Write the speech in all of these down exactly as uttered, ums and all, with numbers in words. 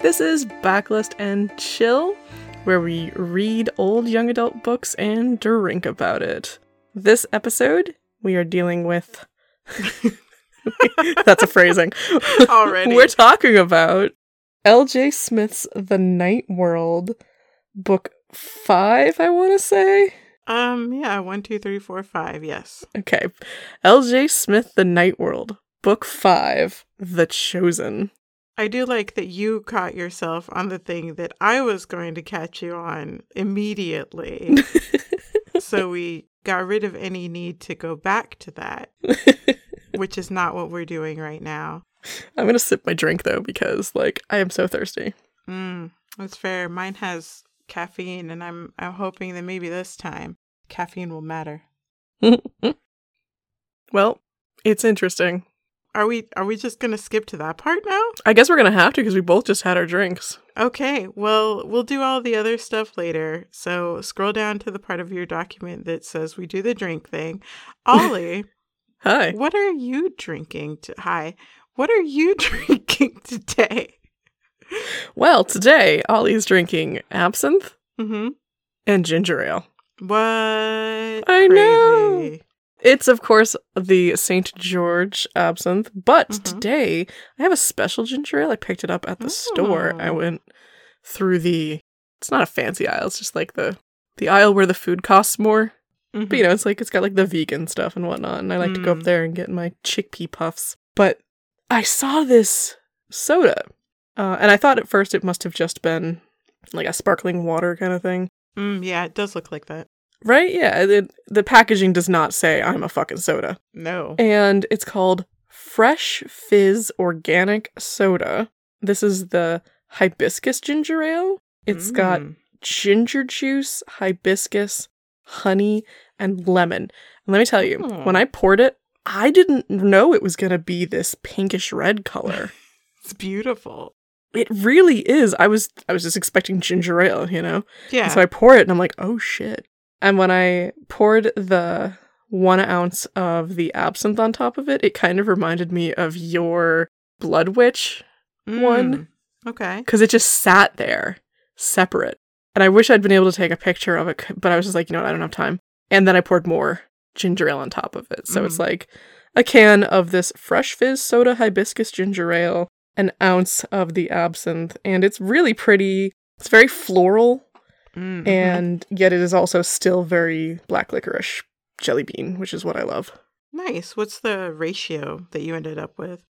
This is Backlist and Chill, where we read old young adult books and drink about it. This episode, we are dealing with... That's a phrasing. Already. We're talking about L J Smith's The Night World, book five, I want to say? Um, yeah, one, two, three, four, five, yes. Okay. L J Smith, The Night World, book five, The Chosen. I do like that you caught yourself on the thing that I was going to catch you on immediately. So we got rid of any need to go back to that, which is not what we're doing right now. I'm going to sip my drink, though, because, like, I am so thirsty. Mm, that's fair. Mine has caffeine, and I'm I'm hoping that maybe this time caffeine will matter. Well, it's interesting. Are we are we just going to skip to that part now? I guess we're going to have to because we both just had our drinks. Okay, well, we'll do all the other stuff later. So scroll down to the part of your document that says we do the drink thing. Ollie, Hi. what are you drinking? To- Hi. What are you drinking today? Well, today, Ollie's drinking absinthe Mm-hmm. and ginger ale. What? I Crazy. know. It's, of course, the Saint George absinthe, but Mhm. today I have a special ginger ale. I picked it up at the store. I Oh. went through the, it's not a fancy aisle, it's just like the, the aisle where the food costs more. Mhm. But, you know, it's like, it's got like the vegan stuff and whatnot, and I like to go up Mm. there and get my chickpea puffs. But I saw this soda, uh, and I thought at first it must have just been like a sparkling water kind of thing. Mm, yeah, it does look like that. Right? Yeah, it, the packaging does not say I'm a fucking soda. No. And it's called Fresh Fizz Organic Soda. This is the hibiscus ginger ale. It's got Mm. ginger juice, hibiscus, honey, and lemon. And let me tell you, Oh. when I poured it, I didn't know it was going to be this pinkish red color. It's beautiful. It really is. I was I was just expecting ginger ale, you know? Yeah. And so I pour it and I'm like, oh shit. And when I poured the one ounce of the absinthe on top of it, it kind of reminded me of your Blood Witch one. Mm. Okay. Because it just sat there, separate. And I wish I'd been able to take a picture of it, but I was just like, you know what, I don't have time. And then I poured more ginger ale on top of it. So Mm. it's like a can of this Fresh Fizz Soda Hibiscus Ginger Ale, an ounce of the absinthe, and it's really pretty. It's very floral. Mm-hmm. And yet it is also still very black licorice jelly bean, which is what I love. Nice. What's the ratio that you ended up with?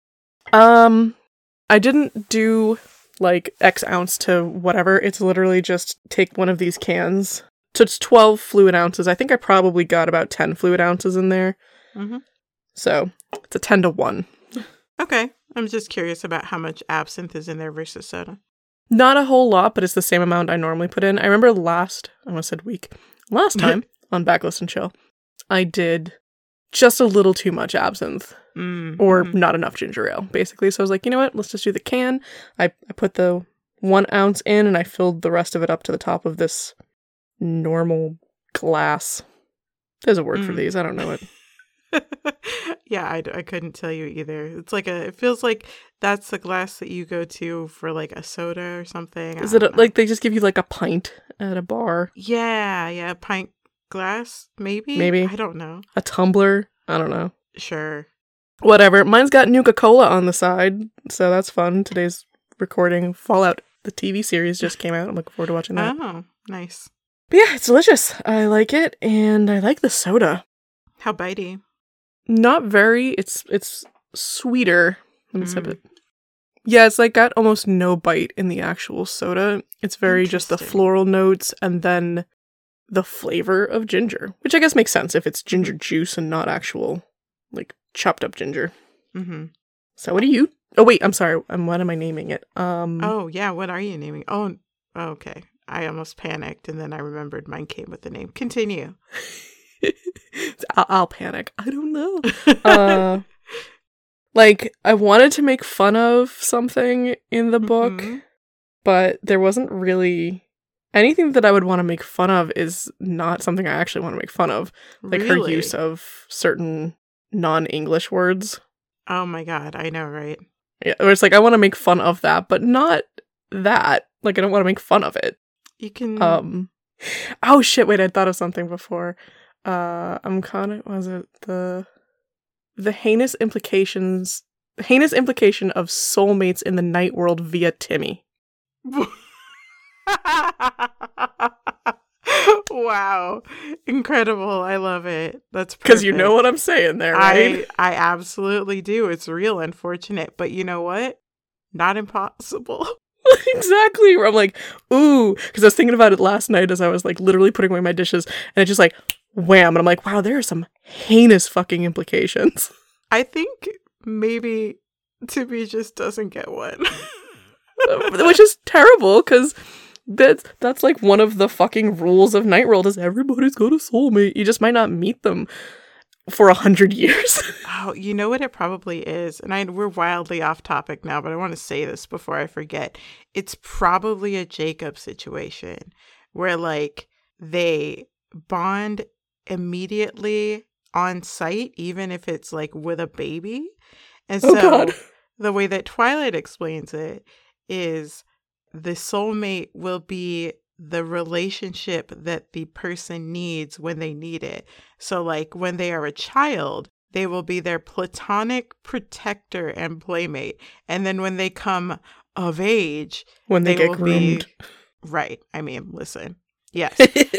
Um, I didn't do like X ounce to whatever. It's literally just take one of these cans. So it's twelve fluid ounces. I think I probably got about ten fluid ounces in there. Mm-hmm. So it's a ten to one. Okay. I'm just curious about how much absinthe is in there versus soda. Not a whole lot, but it's the same amount I normally put in. I remember last, I almost said week, last time on Backlist and Chill, I did just a little too much absinthe Mm. or not enough ginger ale, basically. So I was like, you know what, let's just do the can. I, I put the one ounce in and I filled the rest of it up to the top of this normal glass. There's a word for Mm. these. I don't know it. Yeah, I, I couldn't tell you either. It's like a, it feels like that's the glass that you go to for like a soda or something. I Is it a, don't know. like they just give you like a pint at a bar? Yeah, yeah, pint glass, maybe? Maybe. I don't know. A tumbler? I don't know. Sure. Whatever. Mine's got Nuka-Cola on the side, so that's fun. Today's recording, Fallout, the T V series just came out. I'm looking forward to watching that. Oh, nice. But yeah, it's delicious. I like it, and I like the soda. How bitey. Not very. It's it's sweeter. Let me sip Mm. it. Yeah, it's like got almost no bite in the actual soda. It's very just the Interesting. floral notes and then the flavor of ginger, which I guess makes sense if it's ginger juice and not actual, like, chopped up ginger. Mm-hmm. So what do you... Oh, wait, I'm sorry. Um, what am I naming it? Um, Oh, yeah, what are you naming? Oh, okay. I almost panicked, and then I remembered mine came with the name. Continue. I'll, I'll panic. I don't know. Uh, like, I wanted to make fun of something in the book, Mhm. but there wasn't really... Anything that I would want to make fun of is not something I actually want to make fun of. Like her Really? use of certain non-English words. Oh my god, I know, right? Yeah, or it's like I want to make fun of that, but not that. Like, I don't want to make fun of it. You can... Um, oh, shit, wait, I thought of something before. Uh, I'm kind of... Was it the... The heinous implications... The heinous implication of soulmates in the night world via Timmy. Wow. Incredible. I love it. That's perfect. Because you know what I'm saying there, right? I, I absolutely do. It's real unfortunate. But you know what? Not impossible. Exactly. Where I'm like, ooh. Because I was thinking about it last night as I was like literally putting away my dishes. And it just like, wham. And I'm like, wow, there are some heinous fucking implications. I think maybe Timmy just doesn't get one. Which is terrible because... That's, that's like one of the fucking rules of Night World is everybody's got a soulmate. You just might not meet them for a hundred years. Oh, you know what it probably is? And I we're wildly off topic now, but I want to say this before I forget. It's probably a Jacob situation where like they bond immediately on site, even if it's like with a baby. And so oh, God. The way that Twilight explains it is the soulmate will be the relationship that the person needs when they need it. So like when they are a child, they will be their platonic protector and playmate. And then when they come of age, when they, they get will groomed. Be, right. I mean, listen. Yes.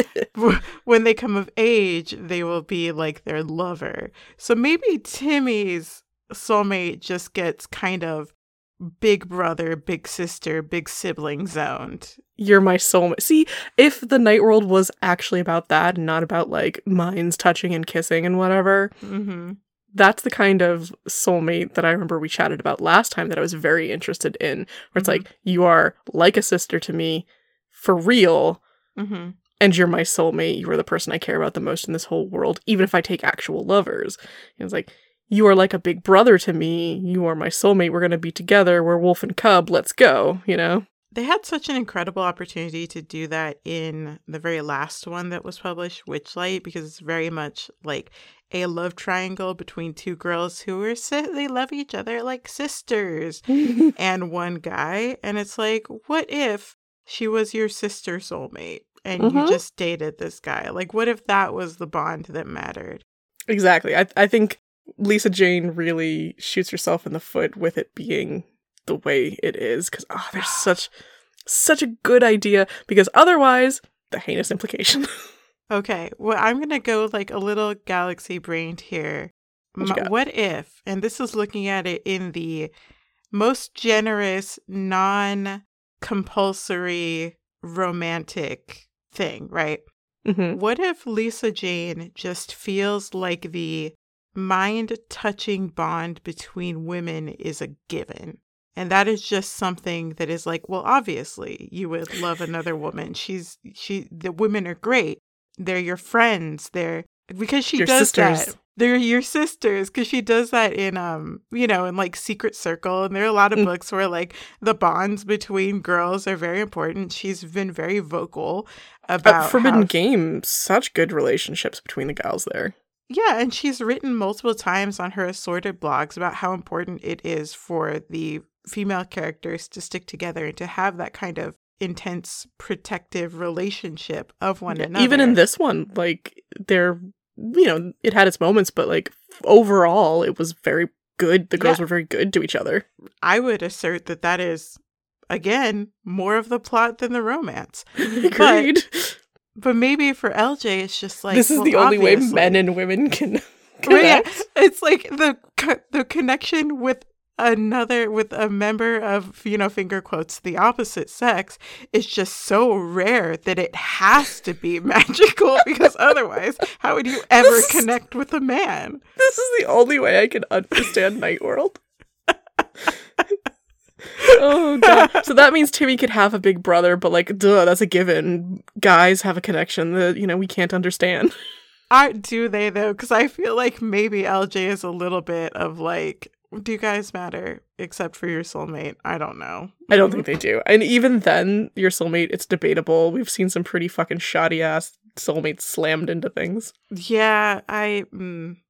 When they come of age, they will be like their lover. So maybe Timmy's soulmate just gets kind of big brother, big sister, big sibling zoned. You're my soulmate. See, if the Night World was actually about that and not about like minds touching and kissing and whatever, mm-hmm. that's the kind of soulmate that I remember we chatted about last time that I was very interested in, where it's mm-hmm. like, you are like a sister to me for real, mm-hmm. and you're my soulmate. You are the person I care about the most in this whole world, even if I take actual lovers. And it's like, you are like a big brother to me. You are my soulmate. We're going to be together. We're wolf and cub. Let's go, you know? They had such an incredible opportunity to do that in the very last one that was published, Witchlight, because it's very much like a love triangle between two girls who are, si- they love each other like sisters, and one guy. And it's like, what if she was your sister soulmate and mm-hmm. you just dated this guy? Like, what if that was the bond that mattered? Exactly. I I think Lisa Jane really shoots herself in the foot with it being the way it is, because oh, there's such such a good idea, because otherwise the heinous implication. Okay, well, I'm gonna go like a little galaxy brained here. What, what if, and this is looking at it in the most generous, non-compulsory romantic thing, right? Mm-hmm. What if Lisa Jane just feels like the mind-touching bond between women is a given? And that is just something that is like, well, obviously you would love another woman. She's, she, the women are great. They're your friends. They're, because she your does sisters. that. They're your sisters, because she does that in, um, you know, in like Secret Circle. And there are a lot of mm. books where like the bonds between girls are very important. She's been very vocal about uh, Forbidden how, Game, such good relationships between the gals there. Yeah, and she's written multiple times on her assorted blogs about how important it is for the female characters to stick together and to have that kind of intense protective relationship of one yeah, another. Even in this one, like, they're, you know, it had its moments, but like overall it was very good. The girls yeah. were very good to each other. I would assert that that is, again, more of the plot than the romance. Agreed. But, but maybe for L J, it's just like, this is well, the only obviously. way men and women can connect. Yeah, it's like the the connection with another, with a member of, you know, finger quotes, the opposite sex is just so rare that it has to be magical, because otherwise, how would you ever this connect is, with a man? This is the only way I can understand Night World. Oh, God. So that means Timmy could have a big brother, but like, duh, that's a given. Guys have a connection that, you know, we can't understand. I, do they, though? Because I feel like maybe L J is a little bit of like, do you guys matter except for your soulmate? I don't know. I don't think they do. And even then, your soulmate, it's debatable. We've seen some pretty fucking shoddy ass soulmates slammed into things. Yeah, I... Mm,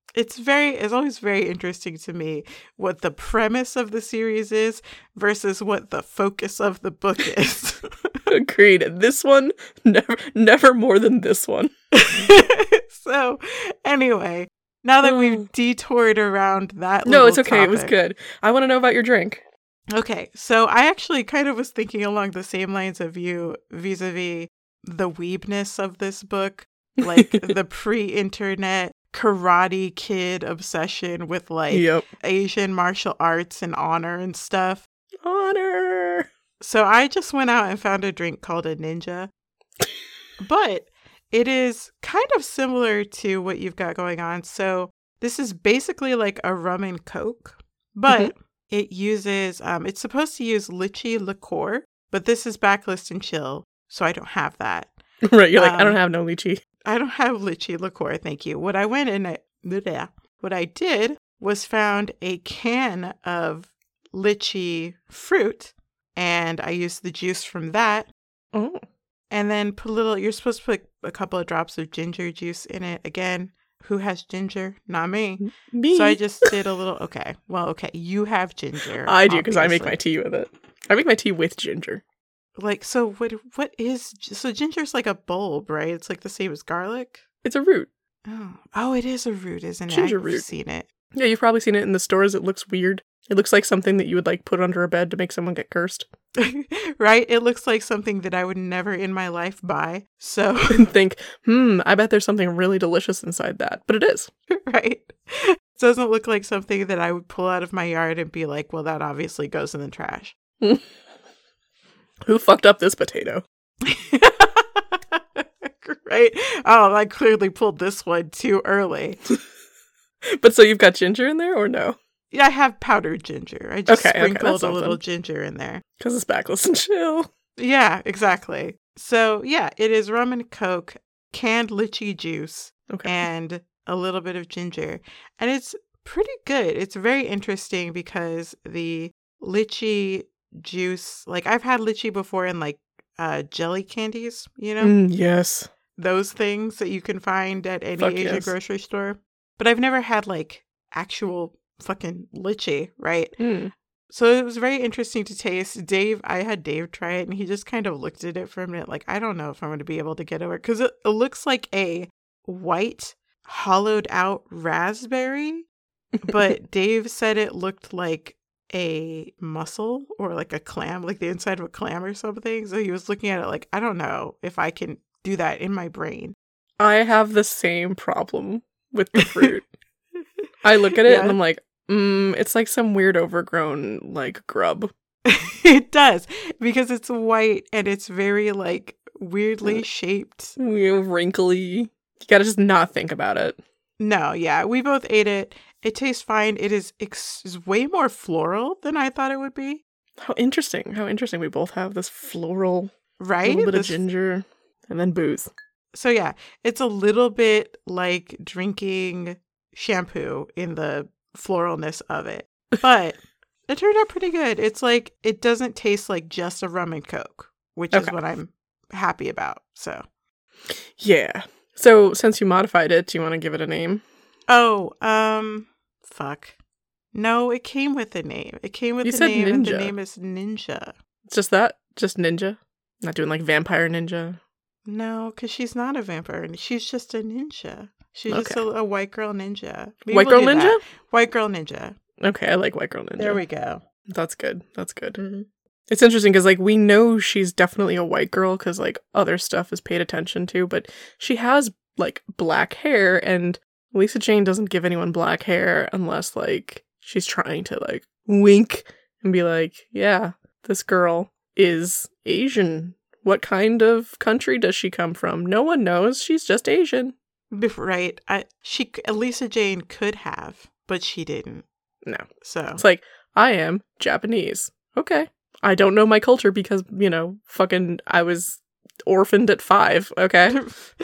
It's very, it's always very interesting to me what the premise of the series is versus what the focus of the book is. Agreed. This one, never, never more than this one. So, anyway, now that we've detoured around that, no, it's okay. Topic, it was good. I want to know about your drink. Okay, so I actually kind of was thinking along the same lines of you vis-a-vis the weebness of this book, like the pre-internet Karate Kid obsession with like yep. Asian martial arts and honor and stuff. Honor. So I just went out and found a drink called a Ninja, but it is kind of similar to what you've got going on. So this is basically like a rum and coke, but mm-hmm. it uses, um, it's supposed to use lychee liqueur, but this is backlist and chill, so I don't have that. Right, you're like, um, I don't have no lychee. I don't have lychee liqueur, thank you. What I went and I, bleh, what I did was found a can of lychee fruit, and I used the juice from that. Oh. And then put a little, you're supposed to put a couple of drops of ginger juice in it. Again, who has ginger? Not me. Me. So I just did a little, okay. Well, okay, you have ginger. I do, because I make my tea with it. I make my tea with ginger. Like, so what? What is, so ginger's like a bulb, right? It's like the same as garlic? It's a root. Oh, oh, it is a root, isn't it? Ginger I've root. seen it. Yeah, you've probably seen it in the stores. It looks weird. It looks like something that you would like put under a bed to make someone get cursed. Right? It looks like something that I would never in my life buy. So and think, hmm, I bet there's something really delicious inside that. But it is. Right? It doesn't look like something that I would pull out of my yard and be like, well, that obviously goes in the trash. Who fucked up this potato? Right? Oh, I clearly pulled this one too early. But so you've got ginger in there or no? Yeah, I have powdered ginger. I just okay, sprinkled okay, a little ginger in there. Because it's backless and chill. Yeah, exactly. So, yeah, it is rum and coke, canned lychee juice, okay. and a little bit of ginger. And it's pretty good. It's very interesting because the lychee juice, like I've had lychee before in like uh, jelly candies, you know? Mm, yes. Those things that you can find at any Fuck Asian yes. grocery store. But I've never had like actual fucking lychee, right? Mm. So it was very interesting to taste. Dave, I had Dave try it and he just kind of looked at it for a minute like, I don't know if I'm going to be able to get over it. Because it, it looks like a white, hollowed out raspberry. But Dave said it looked like a mussel or like a clam, like the inside of a clam or something. So he was looking at it like, I don't know if I can do that in my brain. I have the same problem with the fruit. I look at it yeah. and I'm like, mm, it's like some weird overgrown like grub. It does, because it's white and it's very like weirdly shaped. Wrinkly. You gotta just not think about it. No, yeah. We both ate it. It tastes fine. It is, ex- is way more floral than I thought it would be. How interesting. How interesting. We both have this floral, right? little bit this... of ginger, and then booze. So yeah, it's a little bit like drinking shampoo in the floralness of it. But it turned out pretty good. It's like, it doesn't taste like just a rum and coke, which okay. is what I'm happy about. So yeah. So since you modified it, do you want to give it a name? Oh, um, fuck. No, it came with a name. It came with you a said name, ninja. and the name is Ninja. It's just that? Just Ninja? Not doing like Vampire Ninja? No, because she's not a vampire. She's just a ninja. She's okay. just a, a white girl ninja. Maybe white we'll girl ninja? That. White girl ninja. Okay, I like white girl ninja. There we go. That's good. That's good. Mm-hmm. It's interesting because, like, we know she's definitely a white girl because, like, other stuff is paid attention to, but she has, like, black hair, and Lisa Jane doesn't give anyone black hair unless, like, she's trying to, like, wink and be like, yeah, this girl is Asian. What kind of country does she come from? No one knows. She's just Asian. Right. I, she, Lisa Jane could have, but she didn't. No. So it's like, I am Japanese. Okay. I don't know my culture because, you know, fucking I was orphaned at five. Okay.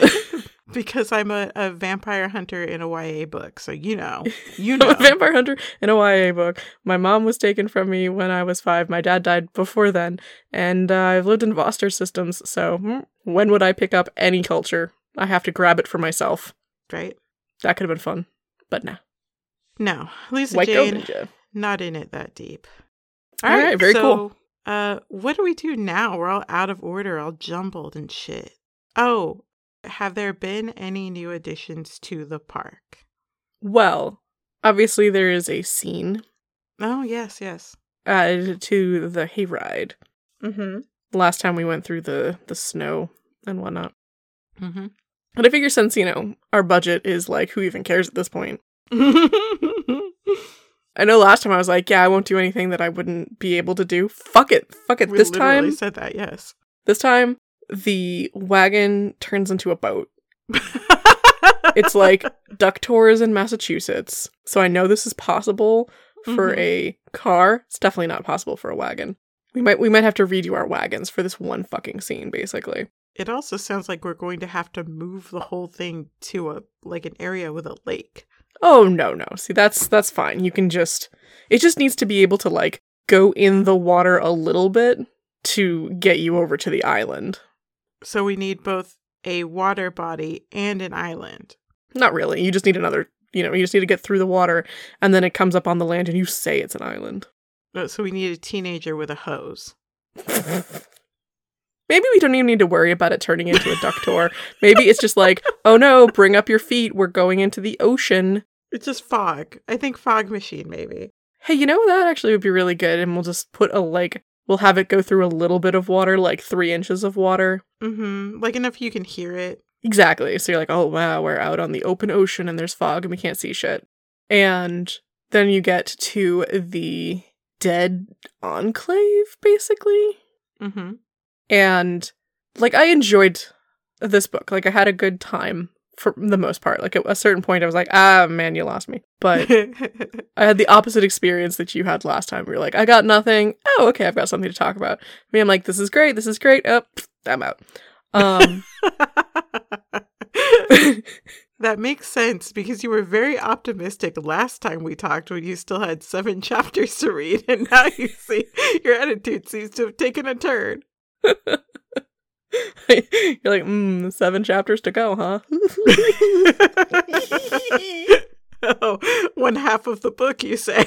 Because I'm a, a vampire hunter in a Y A book. So, you know, you know. I'm a vampire hunter in a Y A book. My mom was taken from me when I was five. My dad died before then. And uh, I've lived in foster systems. So hmm, when would I pick up any culture? I have to grab it for myself. Right. That could have been fun. but nah. No, Lisa White Girl Jane, Ninja. not in it that deep. All right, very so, cool. Uh, what do we do now? We're all out of order, all jumbled and shit. Oh, have there been any new additions to the park? Well, obviously there is a scene Oh, yes, yes. added to the hayride. Mm-hmm. Last time we went through the, the snow and whatnot. Mm-hmm. And I figure since, you know, our budget is like, who even cares at this point? I know last time I was like, yeah, I won't do anything that I wouldn't be able to do. Fuck it. Fuck it. We this literally time, said that, yes. this time, the wagon turns into a boat. It's like duck tours in Massachusetts. So I know this is possible for Mhm. a car. It's definitely not possible for a wagon. We might we might have to redo our wagons for this one fucking scene, basically. It also sounds like we're going to have to move the whole thing to a like an area with a lake. Oh no, no. See, that's that's fine. You can just it just needs to be able to like go in the water a little bit to get you over to the island. So we need both a water body and an island. Not really. You just need another, you know, you just need to get through the water and then it comes up on the land and you say it's an island. No, so we need a teenager with a hose. Maybe we don't even need to worry about it turning into a duck tour. Maybe it's just like, oh no, bring up your feet. We're going into the ocean. It's just fog. I think fog machine, maybe. Hey, you know, that actually would be really good. And we'll just put a, like, we'll have it go through a little bit of water, like three inches of water. Mm-hmm. Like enough you can hear it. Exactly. So you're like, oh wow, we're out on the open ocean and there's fog and we can't see shit. And then you get to the dead enclave, basically. Mm-hmm. And, like, I enjoyed this book. Like, I had a good time for the most part. Like, at a certain point, I was like, ah, man, you lost me. But I had the opposite experience that you had last time. We were like, I got nothing. Oh, okay, I've got something to talk about. Me, I'm like, this is great, this is great. Oh, pfft, I'm out. Um, That makes sense because you were very optimistic last time we talked when you still had seven chapters to read. And now you see your attitude seems to have taken a turn. You're like, mm, seven chapters to go, huh? Oh, one half of the book, you say.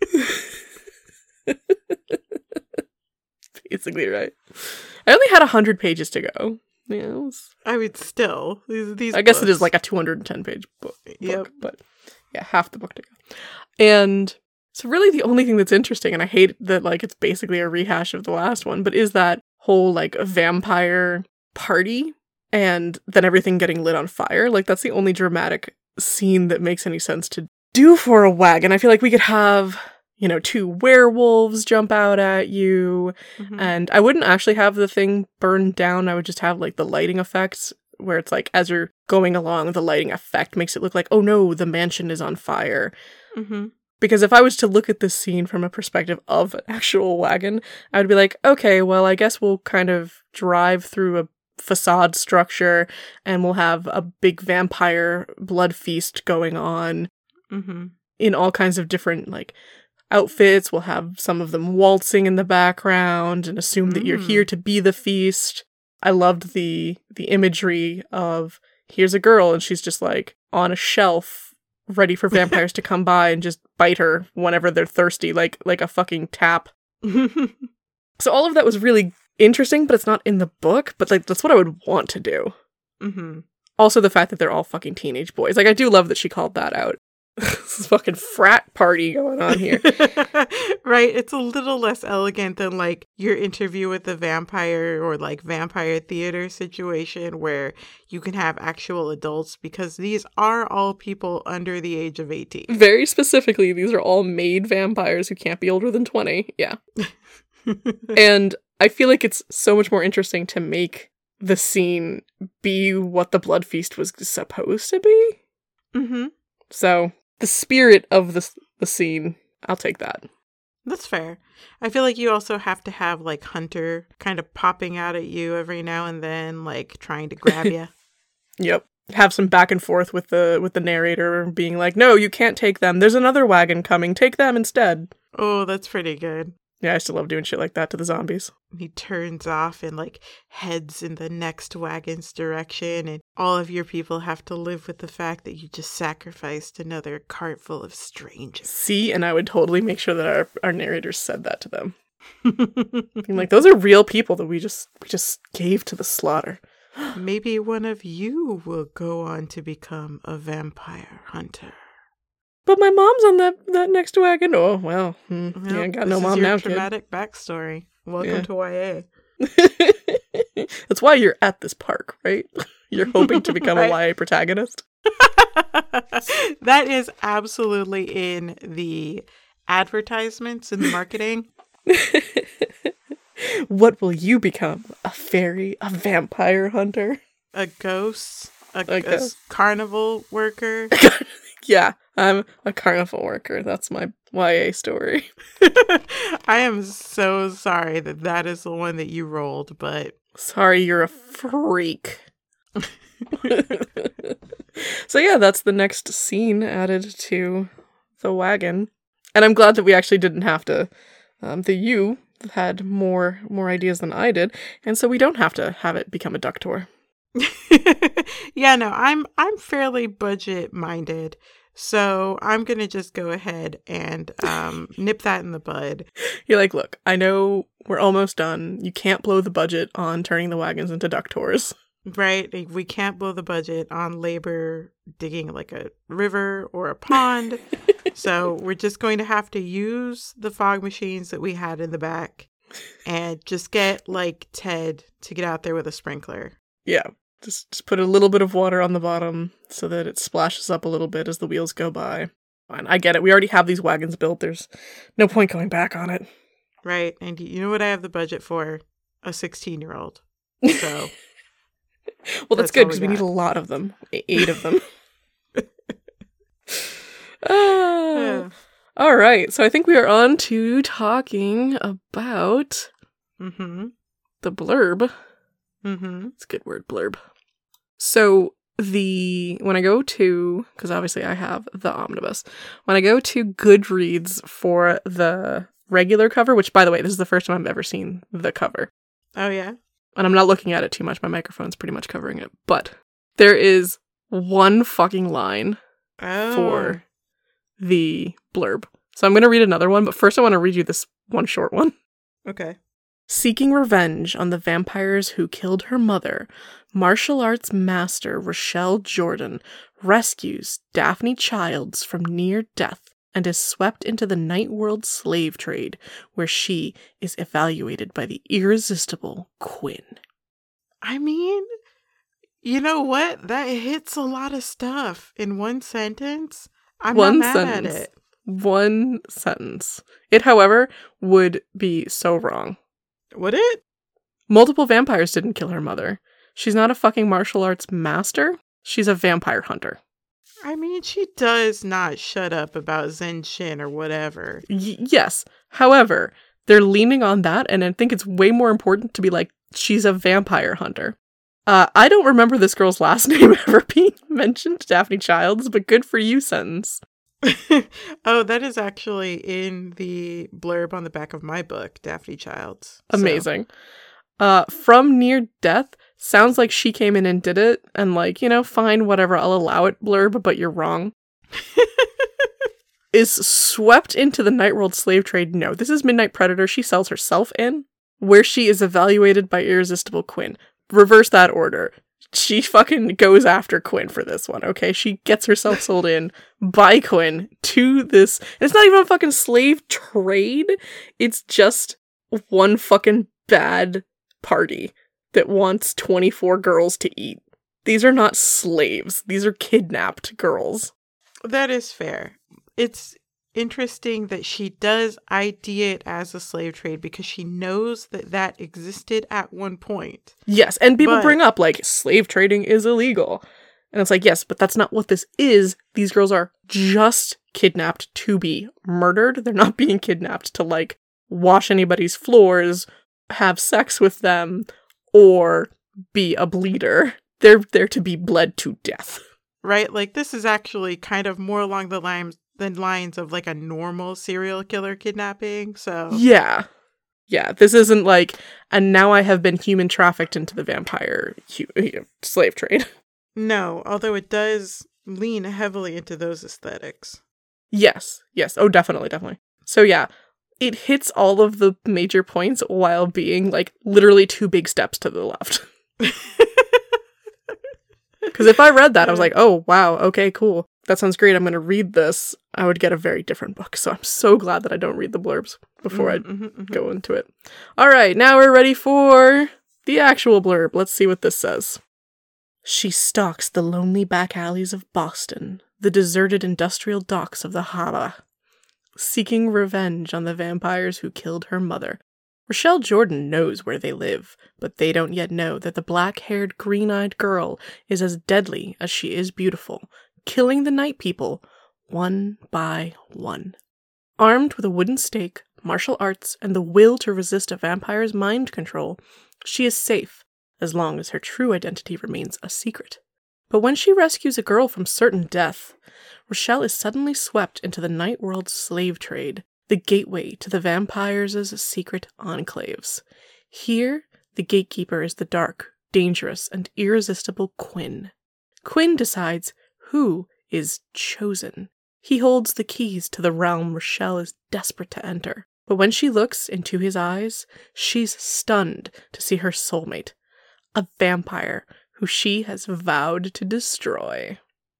Basically right. I only had one hundred pages to go. Yeah, it was... I mean, still, these, these I guess books. it is like a two hundred ten page book, book Yep. but yeah, half the book to go. And so really the only thing that's interesting, and I hate that like it's basically a rehash of the last one, but is that whole like vampire party and then everything getting lit on fire. Like that's the only dramatic scene that makes any sense to do for a wagon. I feel like we could have, you know, two werewolves jump out at you. Mhm. And I wouldn't actually have the thing burned down. I would just have like the lighting effects where it's like as you're going along, the lighting effect makes it look like, oh no, the mansion is on fire. Mhm. Because if I was to look at this scene from a perspective of an actual wagon, I would be like, okay, well, I guess we'll kind of drive through a facade structure and we'll have a big vampire blood feast going on Mhm. in all kinds of different like outfits. We'll have some of them waltzing in the background and assume that you're Mm. here to be the feast. I loved the the imagery of here's a girl and she's just like on a shelf ready for vampires to come by and just bite her whenever they're thirsty, like like a fucking tap. So all of that was really interesting, but it's not in the book, but like that's what I would want to do. Mhm. Also the fact that they're all fucking teenage boys. Like I do love that she called that out. This is fucking frat party going on here. Right, it's a little less elegant than like your interview with the vampire or like vampire theater situation where you can have actual adults because these are all people under the age of eighteen. Very specifically, these are all made vampires who can't be older than twenty. Yeah. And I feel like it's so much more interesting to make the scene be what the blood feast was supposed to be. Mm-hmm. So the spirit of the the scene, I'll take that. That's fair. I feel like you also have to have like Hunter kind of popping out at you every now and then, like trying to grab you. Yep. Have some back and forth with the with the narrator being like, no, you can't take them. There's another wagon coming. Take them instead. Oh, that's pretty good. Yeah, I still love doing shit like that to the zombies. He turns off and like heads in the next wagon's direction, and all of your people have to live with the fact that you just sacrificed another cart full of strangers. See, and I would totally make sure that our, our narrators said that to them. Being like, those are real people that we just we just gave to the slaughter. Maybe one of you will go on to become a vampire hunter. But my mom's on that, that next wagon. Oh, well. Hmm. Well, yeah, I got this no is mom your now, traumatic backstory. Welcome Yeah. to Y A. kid. That's why you're at this park, right? You're hoping to become Right. a Y A protagonist. That is absolutely in the advertisements and the marketing. What will you become? A fairy? A vampire hunter? A ghost, a, A a ghost. carnival worker. Yeah, I'm a carnival worker. That's my Y A story. I am so sorry that that is the one that you rolled, but Sorry, you're a freak. So yeah, that's the next scene added to the wagon. And I'm glad that we actually didn't have to, um, the you had more more ideas than I did, and so we don't have to have it become a duck tour. yeah, no, I'm I'm fairly budget minded, so I'm gonna just go ahead and um, nip that in the bud. You're like, look, I know we're almost done. You can't blow the budget on turning the wagons into duck tours. Right? Like, we can't blow the budget on labor digging like a river or a pond, so we're just going to have to use the fog machines that we had in the back, and just get like Ted to get out there with a sprinkler. Yeah, just, just put a little bit of water on the bottom so that it splashes up a little bit as the wheels go by. Fine, I get it. We already have these wagons built. There's no point going back on it. Right? And you know what I have the budget for? A sixteen-year-old. So... Well, that's, That's good all we because we need got. a lot of them. E- Eight of them. Ah. Yeah. All right. So I think we are on to talking about Mm-hmm. the blurb. Mm-hmm. It's a good word, blurb. So the when I go to, because obviously I have the omnibus, when I go to Goodreads for the regular cover, which by the way, this is the first time I've ever seen the cover. Oh, yeah? And I'm not looking at it too much. My microphone's pretty much covering it. But there is one fucking line Oh. for the blurb. So I'm going to read another one, but first I want to read you this one short one. Okay. Seeking revenge on the vampires who killed her mother, martial arts master Rochelle Jordan rescues Daphne Childs from near death and is swept into the night world slave trade, where she is evaluated by the irresistible Quinn. I mean, you know what? That hits a lot of stuff in one sentence. I'm One not mad sentence. at it. One sentence. It, however, would be so wrong. Would it? Multiple vampires didn't kill her mother. She's not a fucking martial arts master. She's a vampire hunter. I mean, she does not shut up about Zen Shin or whatever. Y- yes. However, they're leaning on that, and I think it's way more important to be like, she's a vampire hunter. Uh, I don't remember this girl's last name ever being mentioned, Daphne Childs, but good for you, sentence. Oh, that is actually in the blurb on the back of my book, Daphne Childs. So- Amazing. Uh, from near death sounds like she came in and did it, and like, you know, fine, whatever, I'll allow it, blurb, but you're wrong. Is swept into the Nightworld slave trade. No, this is Midnight Predator. She sells herself in, where she is evaluated by Irresistible Quinn. Reverse that order. She fucking goes after Quinn for this one, okay? She gets herself sold in by Quinn to this. And it's not even a fucking slave trade. It's just one fucking bad party that wants twenty-four girls to eat. These are not slaves. These are kidnapped girls. That is fair. It's interesting that she does idea it as a slave trade because she knows that that existed at one point. Yes, and people But- bring up, like, slave trading is illegal. And it's like, yes, but that's not what this is. These girls are just kidnapped to be murdered. They're not being kidnapped to, like, wash anybody's floors, have sex with them, or be a bleeder. They're there to be bled to death. Right? Like, this is actually kind of more along the lines the lines of like a normal serial killer kidnapping. So Yeah. Yeah, this isn't like, and now I have been human trafficked into the vampire hu- slave trade. No, although it does lean heavily into those aesthetics. Yes, yes. Oh, definitely, definitely. So yeah, it hits all of the major points while being like literally two big steps to the left. Because if I read that, I was like, oh, wow, okay, cool. That sounds great. I'm going to read this. I would get a very different book. So I'm so glad that I don't read the blurbs before mm-hmm, I mm-hmm. go into it. All right, now we're ready for the actual blurb. Let's see what this says. She stalks the lonely back alleys of Boston, the deserted industrial docks of the Harbor, seeking revenge on the vampires who killed her mother. Rochelle Jordan knows where they live, but they don't yet know that the black-haired, green-eyed girl is as deadly as she is beautiful, killing the night people one by one. Armed with a wooden stake, martial arts, and the will to resist a vampire's mind control, she is safe, as long as her true identity remains a secret. But when she rescues a girl from certain death, Rochelle is suddenly swept into the night world's slave trade, the gateway to the vampires' secret enclaves. Here, the gatekeeper is the dark, dangerous, and irresistible Quinn. Quinn decides who is chosen. He holds the keys to the realm Rochelle is desperate to enter. But when she looks into his eyes, she's stunned to see her soulmate, a vampire who she has vowed to destroy.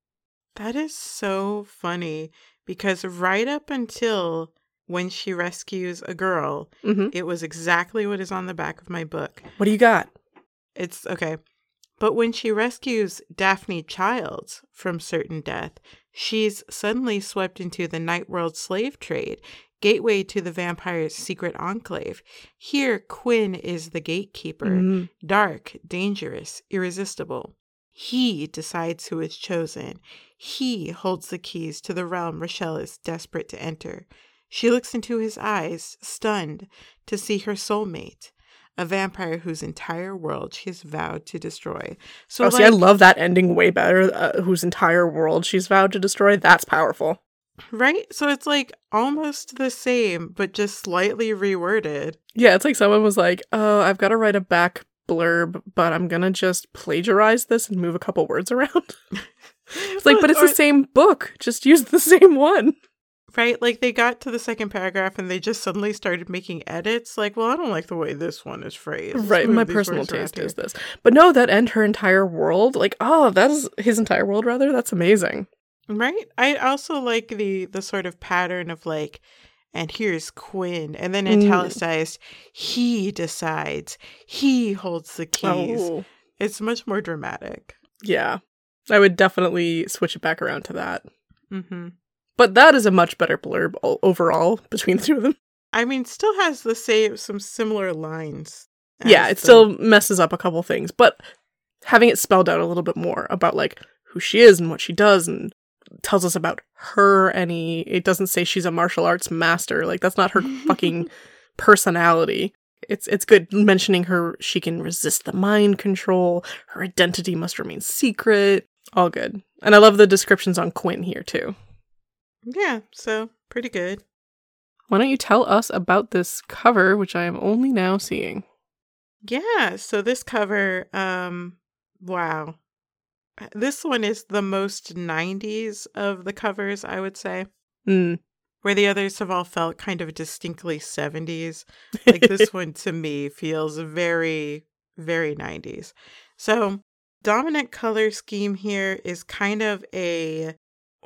That is so funny, because right up until when she rescues a girl, Mm-hmm. it was exactly what is on the back of my book. What do you got? It's okay. But when she rescues Daphne Childs from certain death, she's suddenly swept into the night world slave trade, gateway to the vampire's secret enclave. Here, Quinn is the gatekeeper, Mm. dark, dangerous, irresistible. He decides who is chosen. He holds the keys to the realm Rochelle is desperate to enter. She looks into his eyes, stunned to see her soulmate, a vampire whose entire world she has vowed to destroy. So, oh, like, see, I love that ending way better, uh, whose entire world she's vowed to destroy. That's powerful. right? So it's like almost the same, but just slightly reworded. Yeah, it's like someone was like, oh, I've got to write a back blurb, but I'm going to just plagiarize this and move a couple words around. It's like, but it's Or- the same book. Just use the same one. Right? Like they got to the second paragraph and they just suddenly started making edits. Like, well, I don't like the way this one is phrased. Let's Right, move my these personal words around taste here. is this. But no, that end her entire world. Like, oh, that is his entire world, rather. That's amazing. Right? I also like the the sort of pattern of like, and here's Quinn, and then Mm. italicized, he decides, he holds the keys. Oh, It's much more dramatic. yeah. I would definitely switch it back around to that. Mm-hmm. But that is a much better blurb o- overall between the two of them. I mean, still has the same some similar lines. Yeah, as it the- still messes up a couple things, but having it spelled out a little bit more about like who she is and what she does and tells us about her any it doesn't say she's a martial arts master. Like that's not her fucking personality. It's it's good mentioning her she can resist the mind control, her identity must remain secret. All good. And I love the descriptions on Quinn here too. Yeah, so pretty good. Why don't you tell us about this cover, which I am only now seeing? Yeah, so this cover, um, wow. This one is the most nineties of the covers, I would say, Mm. where the others have all felt kind of distinctly seventies. Like this one to me feels very, very nineties. So dominant color scheme here is kind of a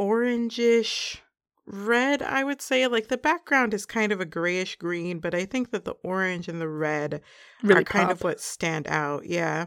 orangish red, I would say. Like the background is kind of a grayish green, but I think that the orange and the red Really are kind of pop. what stand out. Yeah.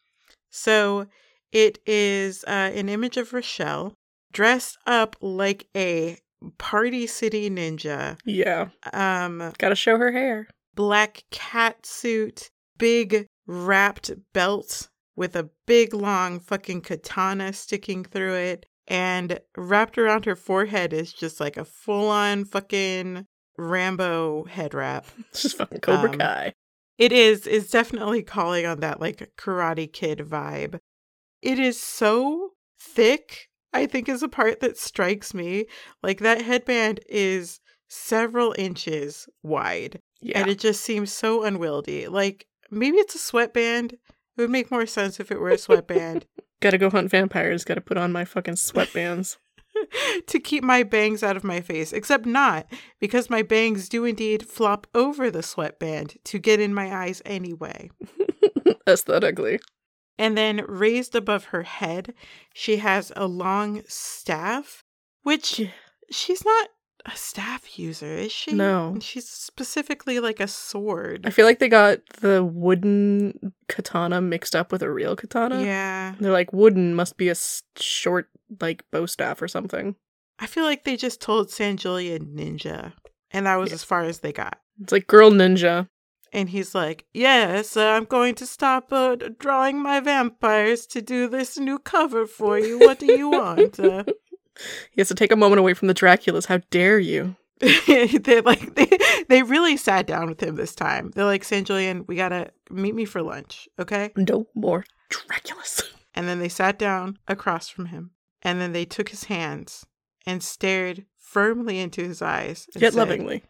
So it is uh, an image of Rochelle dressed up like a Party City ninja. Yeah. Um, Gotta show her hair. black cat suit, big wrapped belt with a big long fucking katana sticking through it. And wrapped around her forehead is just like a full on fucking Rambo head wrap. It's just fucking Cobra Um, Kai. It is, it's definitely calling on that like Karate Kid vibe. It is so thick I think is a part that strikes me. Like, that headband is several inches wide. Yeah. And it just seems so unwieldy. Like, maybe it's a sweatband. It would make more sense if it were a sweatband. Gotta go hunt vampires. Gotta put on my fucking sweatbands. To keep my bangs out of my face. Except not, because my bangs do indeed flop over the sweatband to get in my eyes anyway. Aesthetically. And then raised above her head, she has a long staff, which Yeah. she's not a staff user, is she? No. She's specifically like a sword. I feel like they got the wooden katana mixed up with a real katana. Yeah. They're like, wooden must be a s- short, like, bow staff or something. I feel like they just told San Julian ninja, and that was Yeah. as far as they got. It's like girl ninja. And he's like, yes, uh, I'm going to stop uh, drawing my vampires to do this new cover for you. What do you want? Uh, He has to take a moment away from the Draculas. How dare you? they like they, they really sat down with him this time. They're like, San Julian, we gotta meet me for lunch, okay? No more Draculas. And then they sat down across from him. And then they took his hands and stared firmly into his eyes. And Yet said, lovingly.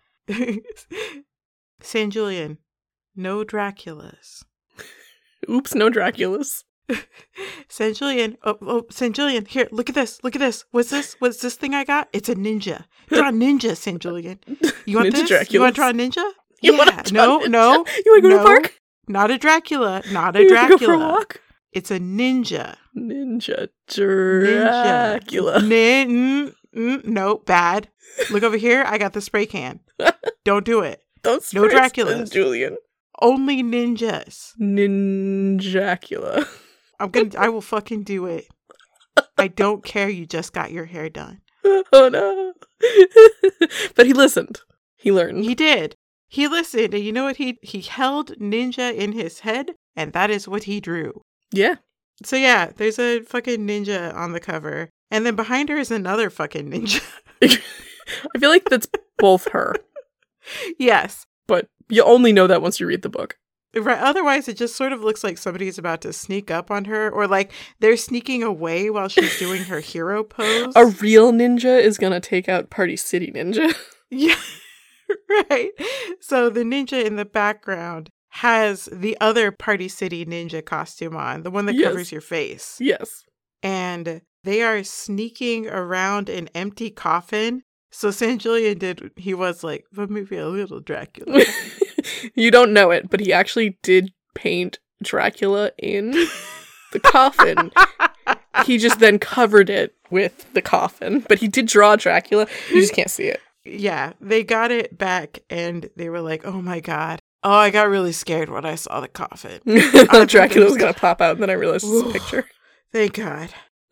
San Julian, no Draculas. Oops, no Draculas. San Julian, oh, oh, San Julian, here, look at this, look at this. What's this? What's this thing I got? It's a ninja. Draw a ninja, San Julian. You want Ninja this? You want Draculas. to draw a ninja? You yeah. wanna draw no, ninja? no. You want to go no, to the park? Not a Dracula. Not a You wanna Dracula. go for a walk? It's a ninja. Ninja Ninja. Dracula. Nin- mm, no, bad. Look over here. I got the spray can. Don't do it. Don't No spray Draculas. San Julian. Only ninjas. Ninjacula. I'm gonna. I will fucking do it. I don't care. You just got your hair done. Oh no. But he listened. He learned. He did. He listened, and you know what? He he held ninja in his head, and that is what he drew. Yeah. So yeah, there's a fucking ninja on the cover, and then behind her is another fucking ninja. I feel like that's both her. Yes. But you only know that once you read the book. Right. Otherwise, it just sort of looks like somebody's about to sneak up on her, or like they're sneaking away while she's doing her hero pose. A real ninja is gonna take out Party City Ninja. Yeah. Right. So the ninja in the background has the other Party City Ninja costume on, the one that Yes. covers your face. Yes. And they are sneaking around an empty coffin. So San Julian did, he was like, but maybe a little Dracula. You don't know it, but he actually did paint Dracula in the coffin. He just then covered it with the coffin. But he did draw Dracula. You just can't see it. Yeah, they got it back and they were like, oh my God. Oh, I got really scared when I saw the coffin. I Dracula was going to pop out, and then I realized it was a picture. Thank God.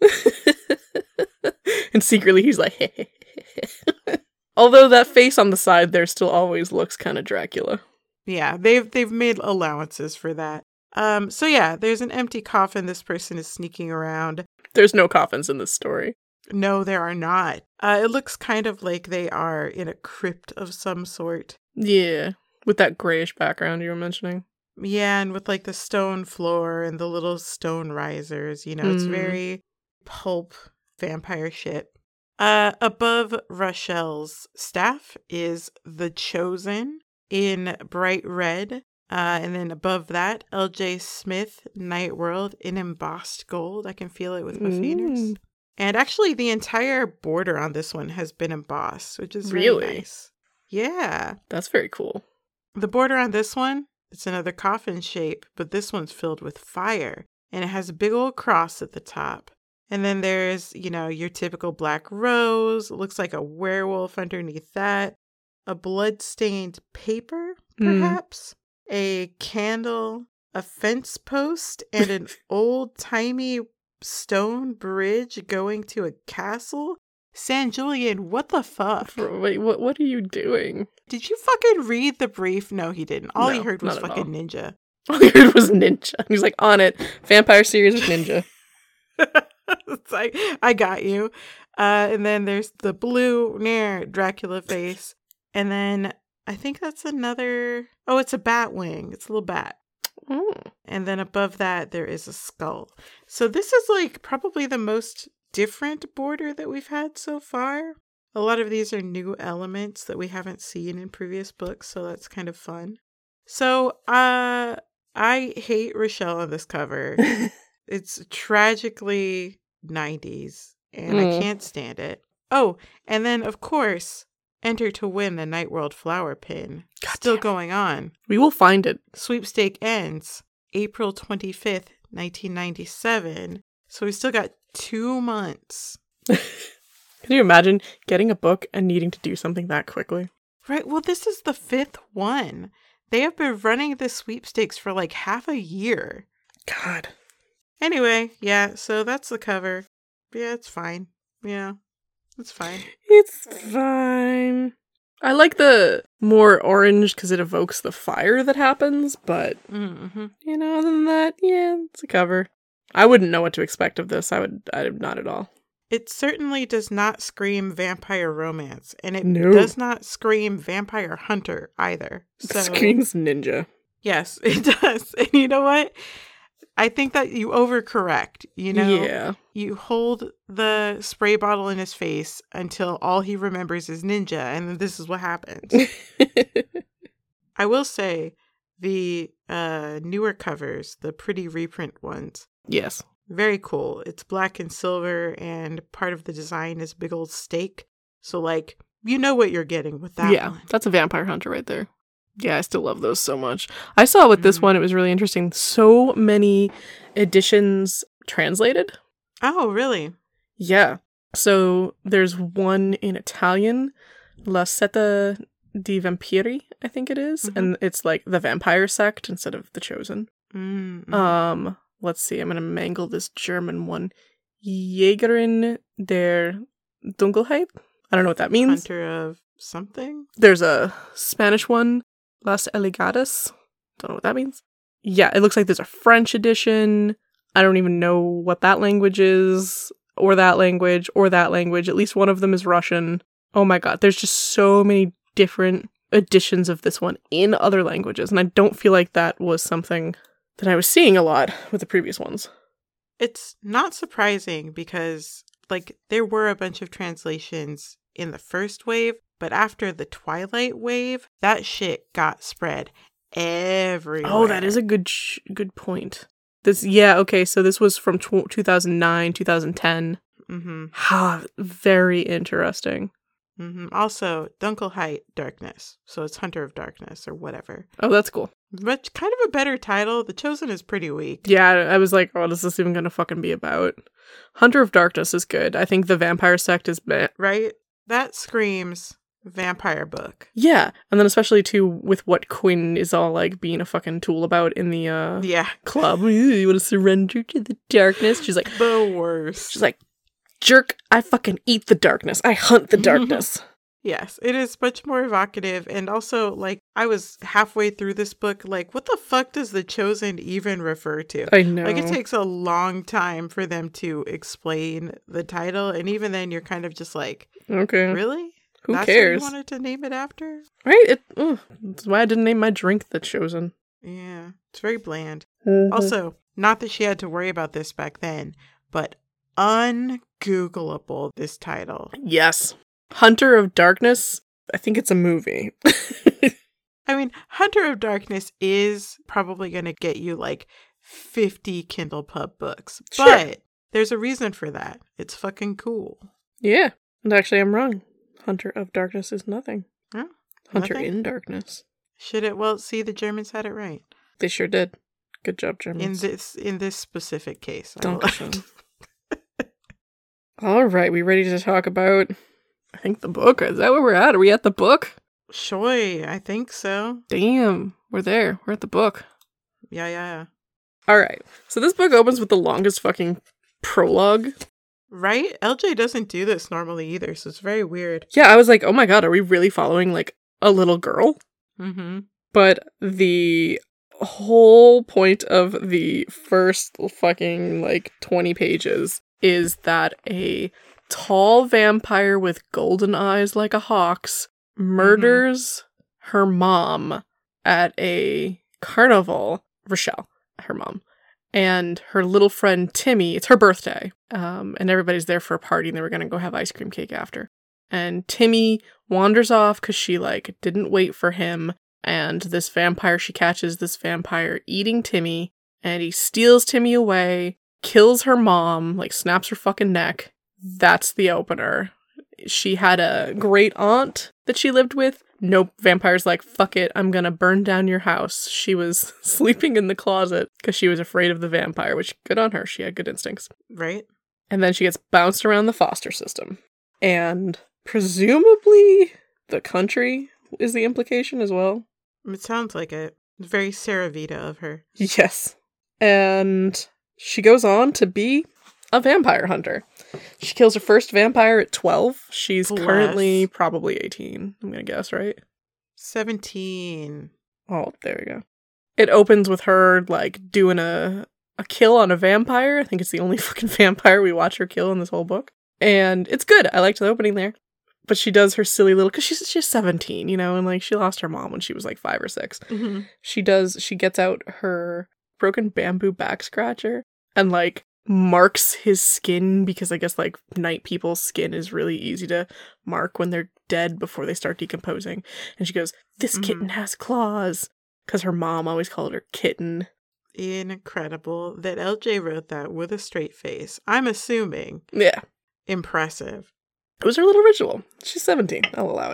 And secretly he's like, although that face on the side there still always looks kind of Dracula. Yeah, they've they've made allowances for that. Um, so yeah, there's an empty coffin. This person is sneaking around. There's no coffins in this story. No, there are not. Uh, it looks kind of like they are in a crypt of some sort. Yeah, with that grayish background you were mentioning. Yeah, and with like the stone floor and the little stone risers, you know, it's Mm. very pulp vampire shit. Uh, above Rochelle's staff is The Chosen in bright red. Uh, and then above that, L J Smith, Night World in embossed gold. I can feel it with my fingers. Mm. And actually, the entire border on this one has been embossed, which is really Really? nice. Yeah. That's very cool. The border on this one, it's another coffin shape, but this one's filled with fire. And it has a big old cross at the top. And then there's, you know, your typical black rose. It looks like a werewolf underneath that. A blood-stained paper, Mm. perhaps. A candle, a fence post, and an old-timey stone bridge going to a castle. San Julian, what the fuck? For- Wait, what What are you doing? Did you fucking read the brief? No, he didn't. All he No, heard was not at fucking all. ninja. All I heard was ninja. He's like, on it. Vampire series with ninja. It's like, I got you. Uh, and then there's the blue near Dracula face. And then I think that's another. Oh, it's a bat wing. It's a little bat. Oh. And then above that, there is a skull. So this is like probably the most different border that we've had so far. A lot of these are new elements that we haven't seen in previous books, so that's kind of fun. So, uh, I hate Rochelle on this cover. It's tragically nineties, and mm. I can't stand it. Oh, and then, of course, enter to win the Night World Flower Pin. God Still going on. We will find it. Sweepstake ends April twenty-fifth, nineteen ninety-seven. So we still got two months. Can you imagine getting a book and needing to do something that quickly? Right. Well, this is the fifth one. They have been running the sweepstakes for like half a year. God. Anyway, yeah, so that's the cover. Yeah, it's fine. Yeah, it's fine. It's fine. I like the more orange because it evokes the fire that happens, but, mm-hmm. you know, other than that, yeah, it's a cover. I wouldn't know what to expect of this. I would, I not at all. It certainly does not scream vampire romance, and it no. does not scream vampire hunter either. So, it screams ninja. Yes, it does. And you know what? I think that you overcorrect, you know? Yeah. You hold the spray bottle in his face until all he remembers is ninja, and then this is what happens. I will say, the uh, newer covers, the pretty reprint ones. Yes. Very cool. It's black and silver, and part of the design is a big old stake. So, like, you know what you're getting with that yeah, one. That's a vampire hunter right there. Yeah, I still love those so much. I saw with this mm. one, it was really interesting. So many editions translated. Oh, really? Yeah. So there's one in Italian, La Setta di Vampiri, I think it is. Mm-hmm. And it's like the vampire sect instead of the chosen. Mm-hmm. Um, let's see. I'm going to mangle this German one. Jägerin der Dunkelheit. I don't know what that means. Hunter of something? There's a Spanish one. Las Elegadas. Don't know what that means. Yeah, it looks like there's a French edition. I don't even know what that language is, or that language, or that language. At least one of them is Russian. Oh my god, there's just so many different editions of this one in other languages, and I don't feel like that was something that I was seeing a lot with the previous ones. It's not surprising because, like, there were a bunch of translations in the first wave, but after the Twilight wave, that shit got spread everywhere. Oh, that is a good sh- good point. This, yeah, okay, so this was from tw- two thousand nine, two thousand ten. Mm-hmm. Ha, very interesting. Mm-hmm. Also, Dunkelheit, darkness. So it's Hunter of Darkness or whatever. Oh, that's cool. But kind of a better title. The Chosen is pretty weak. Yeah, I was like, what is this even going to fucking be about? Hunter of Darkness is good. I think the vampire sect is meh. Right? That screams vampire book. Yeah, and then especially too with what Quinn is all like being a fucking tool about in the uh yeah club. You want to surrender to the darkness? She's like the worst. She's like, jerk, I fucking eat the darkness. I hunt the darkness. Yes, it is much more evocative, and also like I was halfway through this book like, what the fuck does the Chosen even refer to? I know. Like, it takes a long time for them to explain the title, and even then you're kind of just like, okay, really? Who That's cares? What you wanted to name it after? Right? It, ugh, that's why I didn't name my drink The Chosen. Yeah, it's very bland. Mm-hmm. Also, not that she had to worry about this back then, but ungoogleable, this title. Yes. Hunter of Darkness, I think it's a movie. I mean, Hunter of Darkness is probably going to get you like fifty Kindle Pub books, sure. But there's a reason for that. It's fucking cool. Yeah, and actually I'm wrong. Hunter of Darkness is nothing. Huh? Hunter Nothing? in Darkness. Should it? Well, see, the Germans had it right. They sure did. Good job, Germans. In this in this specific case. Dankeschön. All right, we ready to talk about, I think, the book? Is that where we're at? Are we at the book? Sure, I think so. Damn, we're there. We're at the book. Yeah, yeah. All right, so this book opens with the longest fucking prologue. Right? L J doesn't do this normally either, so it's very weird. Yeah, I was like, oh my god, are we really following, like, a little girl? Mm-hmm. But the whole point of the first fucking, like, twenty pages is that a tall vampire with golden eyes like a hawk's murders mm-hmm. her mom at a carnival. Rochelle, her mom. And her little friend Timmy, it's her birthday, um, and everybody's there for a party, and they were going to go have ice cream cake after. And Timmy wanders off because she, like, didn't wait for him, and this vampire, she catches this vampire eating Timmy, and he steals Timmy away, kills her mom, like, snaps her fucking neck. That's the opener. She had a great aunt that she lived with. Nope, vampire's like, fuck it, I'm gonna burn down your house. She was sleeping in the closet because she was afraid of the vampire, which, good on her, she had good instincts. Right. And then she gets bounced around the foster system. And presumably the country is the implication as well. It sounds like it. Very Sarah Vita of her. Yes. And she goes on to be a vampire hunter. She kills her first vampire at twelve. She's Bless. currently probably eighteen, I'm gonna guess, right? seventeen. Oh, there we go. It opens with her, like, doing a, a kill on a vampire. I think it's the only fucking vampire we watch her kill in this whole book. And it's good. I liked the opening there. But she does her silly little, because she's, she's seventeen, you know, and, like, she lost her mom when she was, like, five or six. Mm-hmm. She does, she gets out her broken bamboo back scratcher and, like, marks his skin, because I guess, like, night people's skin is really easy to mark when they're dead before they start decomposing. And she goes, this Mm-hmm. kitten has claws, because her mom always called her kitten. Incredible that L J wrote that with a straight face. I'm assuming. Yeah. Impressive. It was her little ritual. She's seventeen. I'll allow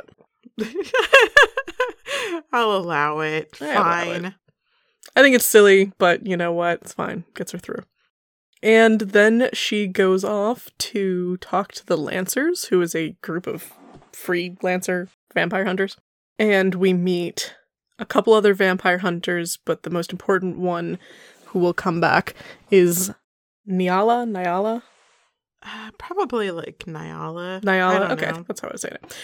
it. I'll allow it. I'll allow Fine. it. I think it's silly, but you know what? It's fine. Gets her through. And then she goes off to talk to the Lancers, who is a group of free Lancer vampire hunters. And we meet a couple other vampire hunters, but the most important one who will come back is Nyala? Nyala? Uh, probably like Nyala. I Nyala? don't Okay, know. that's how I was saying it.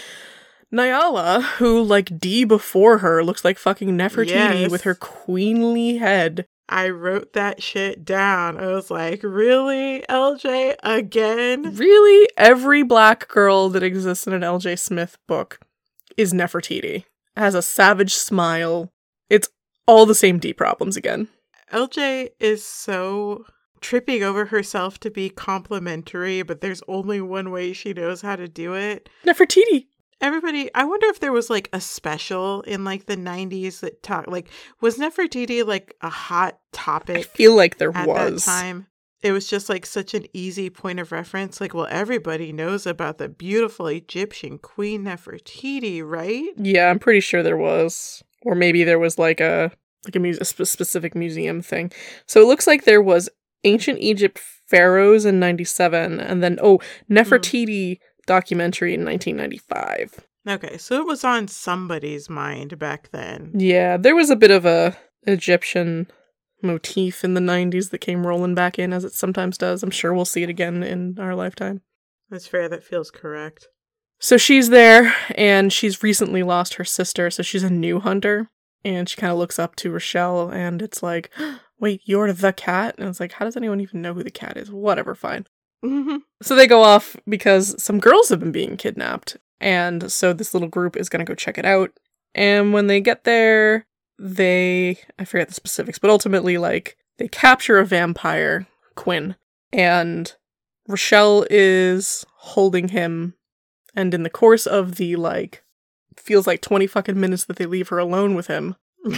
Nyala, who, like, D before her, looks like fucking Nefertiti Yes. with her queenly head. I wrote that shit down. I was like, really, L J, again? Really, every black girl that exists in an L J Smith book is Nefertiti. Has a savage smile. It's all the same D problems again. L J is so tripping over herself to be complimentary, but there's only one way she knows how to do it. Nefertiti. Everybody, I wonder if there was like a special in like the nineties that talk like, was Nefertiti like a hot topic? I feel like there at was. that time? It was just like such an easy point of reference. Like, well, everybody knows about the beautiful Egyptian Queen Nefertiti, right? Yeah, I'm pretty sure there was. Or maybe there was like a like a, muse- a sp- specific museum thing. So it looks like there was Ancient Egypt pharaohs in ninety-seven, and then, oh, Nefertiti mm. documentary in nineteen ninety-five. Okay, so it was on somebody's mind back then. Yeah, there was a bit of a Egyptian motif in the nineties that came rolling back in, as it sometimes does. I'm sure we'll see it again in our lifetime. That's fair, that feels correct. So she's there, and she's recently lost her sister, so she's a new hunter, and she kind of looks up to Rochelle, and it's like, wait, you're the cat? And it's like, how does anyone even know who the cat is? Whatever, fine. Mm-hmm. So they go off because some girls have been being kidnapped, and so this little group is going to go check it out, and when they get there, they, I forget the specifics, but ultimately, like, they capture a vampire, Quinn, and Rochelle is holding him, and in the course of the, like, feels like twenty fucking minutes that they leave her alone with him,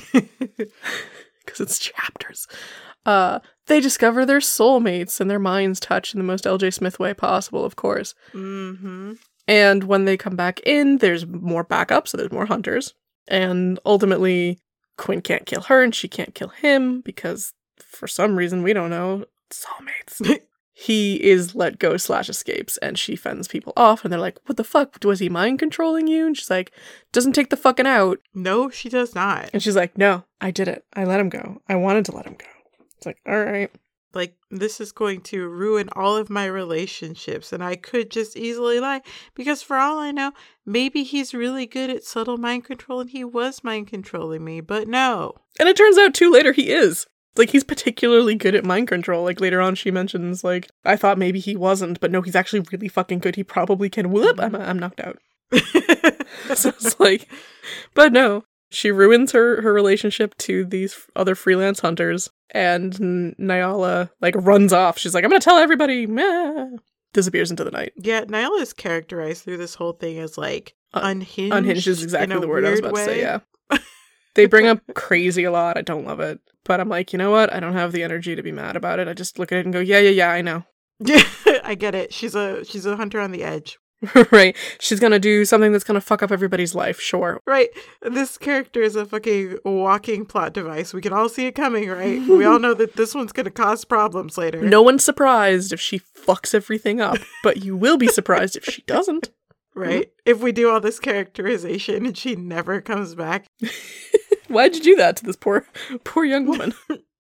because it's chapters, uh, they discover they're soulmates, and their minds touch in the most L J Smith way possible, of course. Mm-hmm. And when they come back in, there's more backup, so there's more hunters, and ultimately, Quinn can't kill her, and she can't kill him, because, for some reason, we don't know, soulmates. He is let go slash escapes, and she fends people off, and they're like, what the fuck, was he mind controlling you? And she's like, doesn't take the fucking out. No, she does not. And she's like, no, I did it. I let him go. I wanted to let him go. It's like, all right. Like, this is going to ruin all of my relationships, and I could just easily lie, because for all I know, maybe he's really good at subtle mind control, and he was mind controlling me, but no. And it turns out, too, later he is. Like, he's particularly good at mind control. Like, later on she mentions, like, I thought maybe he wasn't, but no, he's actually really fucking good. He probably can. Whoop, I'm, I'm knocked out. So it's like, but no. She ruins her, her relationship to these other freelance hunters, and N- Nyala, like, runs off. She's like, I'm gonna tell everybody, meh. Disappears into the night. Yeah, Nyala is characterized through this whole thing as, like, uh, unhinged. Unhinged is exactly the word I was about way. to say, yeah. They bring up crazy a lot. I don't love it. But I'm like, you know what? I don't have the energy to be mad about it. I just look at it and go, yeah, yeah, yeah, I know. Yeah, I get it. She's a she's a hunter on the edge. Right. She's gonna do something that's gonna fuck up everybody's life, sure. Right. This character is a fucking walking plot device. We can all see it coming, right? We all know that this one's gonna cause problems later. No one's surprised if she fucks everything up, but you will be surprised if she doesn't. Right? Mm-hmm. If we do all this characterization and she never comes back. Why'd you do that to this poor, poor young woman?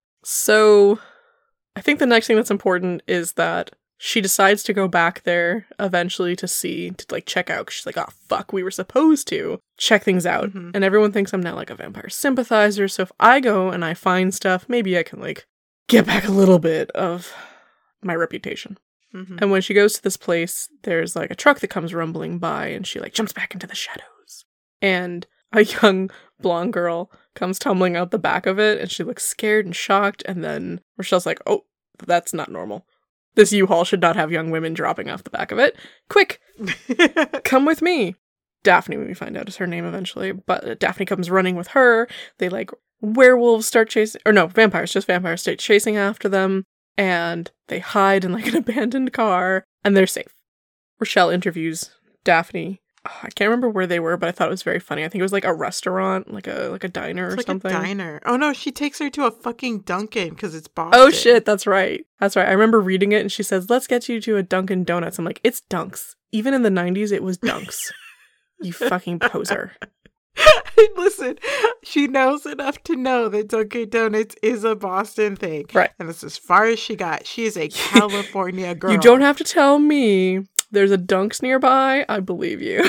So, I think the next thing that's important is that she decides to go back there eventually to see, to like check out, 'cause she's like, oh fuck, we were supposed to check things out. Mm-hmm. And everyone thinks I'm now like a vampire sympathizer, so if I go and I find stuff, maybe I can like get back a little bit of my reputation. Mm-hmm. And when she goes to this place, there's like a truck that comes rumbling by, and she like jumps back into the shadows. And a young blonde girl comes tumbling out the back of it, and she looks scared and shocked, and then Rochelle's like, oh, that's not normal. This U-Haul should not have young women dropping off the back of it. Quick! Come with me! Daphne, we find out, is her name eventually, but Daphne comes running with her. They, like, werewolves start chasing, or no, vampires, just vampires start chasing after them, and they hide in, like, an abandoned car, and they're safe. Rochelle interviews Daphne. Oh, I can't remember where they were, but I thought it was very funny. I think it was like a restaurant, like a like a diner it's or like something. A diner. Oh no, she takes her to a fucking Dunkin' because it's Boston. Oh shit, that's right. That's right. I remember reading it, and she says, "Let's get you to a Dunkin' Donuts." I'm like, it's Dunks. Even in the nineties, it was Dunks. You fucking poser. Listen, she knows enough to know that Dunkin' Donuts is a Boston thing. Right. And that's as far as she got. She is a California girl. You don't have to tell me. There's a Dunks nearby. I believe you.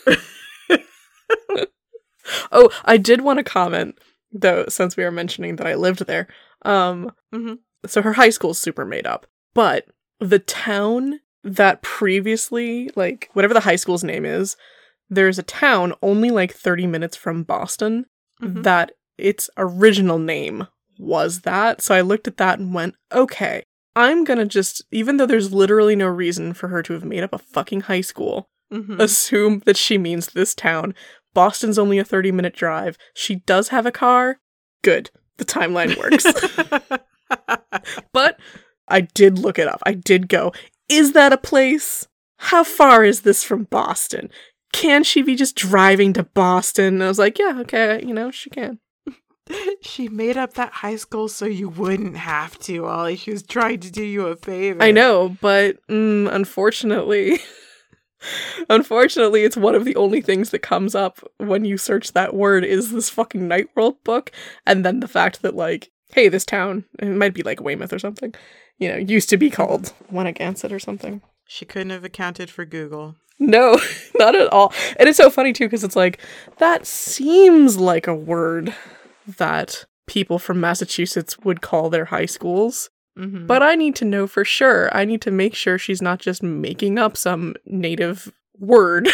Oh, I did want to comment, though, since we were mentioning that I lived there. Um, mm-hmm. So her high school's super made up. But the town that previously, like, whatever the high school's name is, there's a town only like thirty minutes from Boston mm-hmm. that its original name was that. So I looked at that and went, okay, I'm gonna just, even though there's literally no reason for her to have made up a fucking high school, mm-hmm. assume that she means this town. Boston's only a thirty minute drive. She does have a car. Good. The timeline works. But I did look it up. I did go, is that a place? How far is this from Boston? Can she be just driving to Boston? And I was like, yeah, okay, you know, she can. She made up that high school so you wouldn't have to, Ollie. She was trying to do you a favor. I know, but mm, unfortunately, unfortunately, it's one of the only things that comes up when you search that word is this fucking Night World book, and then the fact that, like, hey, this town, it might be like Weymouth or something, you know, used to be called Winnegansett or something. She couldn't have accounted for Google. No, not at all. And it's so funny, too, because it's like, that seems like a word that people from Massachusetts would call their high schools. Mm-hmm. But I need to know for sure. I need to make sure she's not just making up some native word.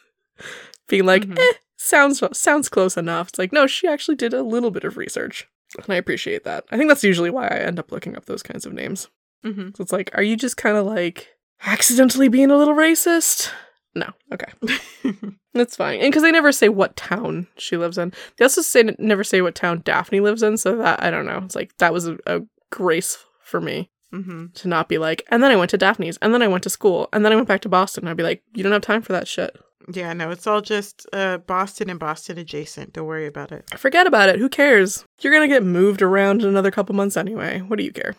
Being like, mm-hmm. eh, sounds sounds close enough. It's like, no, she actually did a little bit of research. And I appreciate that. I think that's usually why I end up looking up those kinds of names. Mm-hmm. So it's like, are you just kind of like accidentally being a little racist? No. Okay. That's fine. And because they never say what town she lives in. They also say never say what town Daphne lives in, so that, I don't know. It's like, that was a, a grace for me. Mm-hmm. To not be like, and then I went to Daphne's, and then I went to school, and then I went back to Boston. I'd be like, you don't have time for that shit. Yeah, no, it's all just uh, Boston and Boston adjacent. Don't worry about it. Forget about it. Who cares? You're gonna get moved around in another couple months anyway. What do you care?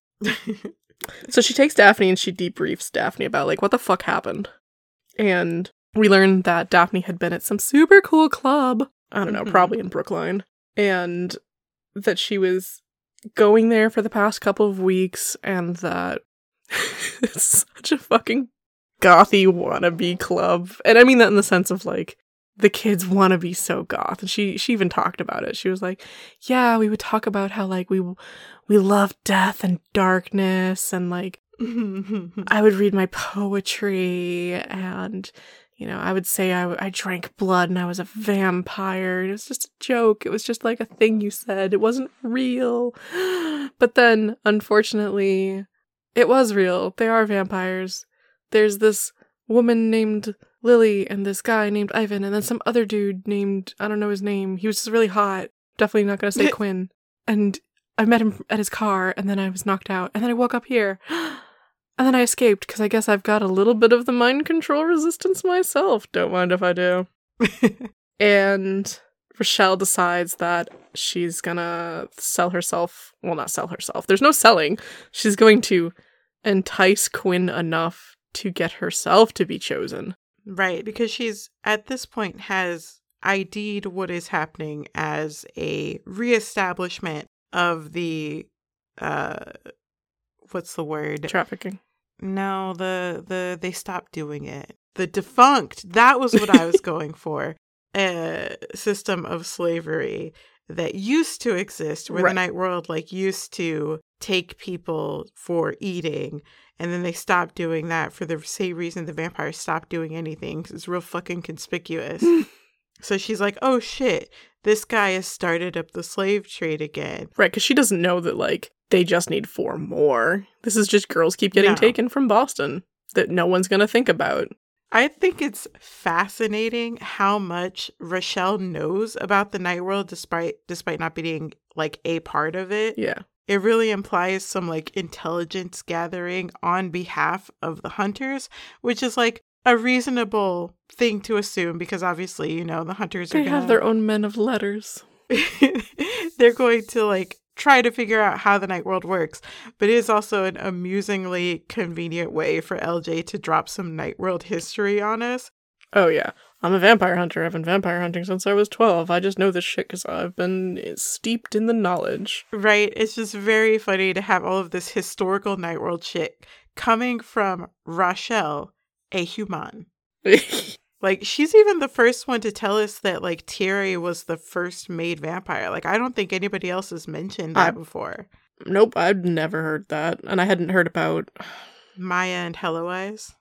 So she takes Daphne and she debriefs Daphne about, like, what the fuck happened. And we learned that Daphne had been at some super cool club. I don't know, mm-hmm. probably in Brookline. And that she was going there for the past couple of weeks, and that it's such a fucking gothy wannabe club. And I mean that in the sense of, like, the kids want to be so goth. And she she even talked about it. She was like, yeah, we would talk about how, like, we we love death and darkness, and, like, I would read my poetry, and, you know, I would say I, I drank blood and I was a vampire. It was just a joke. It was just like a thing you said. It wasn't real. But then, unfortunately, it was real. They are vampires. There's this woman named Lily and this guy named Ivan and then some other dude named, I don't know his name. He was just really hot. Definitely not going to say Quinn. And I met him at his car and then I was knocked out. And then I woke up here. And then I escaped because I guess I've got a little bit of the mind control resistance myself. Don't mind if I do. And Rochelle decides that she's gonna sell herself. Well, not sell herself. There's no selling. She's going to entice Quinn enough to get herself to be chosen. Right, because she's, at this point, has ID'd what is happening as a reestablishment of the, uh, what's the word? Trafficking. No, the, the, they stopped doing it. The defunct, that was what I was going for. A system of slavery that used to exist, where Right. the night world, like, used to take people for eating. And then they stopped doing that for the same reason the vampires stopped doing anything, because it's real fucking conspicuous. So she's like, oh shit, this guy has started up the slave trade again. Right, because she doesn't know that, like, they just need four more. This is just girls keep getting No. taken from Boston that no one's going to think about. I think it's fascinating how much Rochelle knows about the night world despite despite not being, like, a part of it. Yeah. It really implies some, like, intelligence gathering on behalf of the hunters, which is, like, a reasonable thing to assume because obviously, you know, the hunters They are gonna... have their own men of letters. They're going to, like, try to figure out how the night world works. But it is also an amusingly convenient way for L J to drop some night world history on us. Oh, yeah. I'm a vampire hunter. I've been vampire hunting since I was twelve. I just know this shit because I've been steeped in the knowledge. Right? It's just very funny to have all of this historical night world shit coming from Rochelle, a human. Like, she's even the first one to tell us that, like, Thierry was the first made vampire. Like, I don't think anybody else has mentioned that I- before. Nope, I'd never heard that. And I hadn't heard about... Maya and Heloise.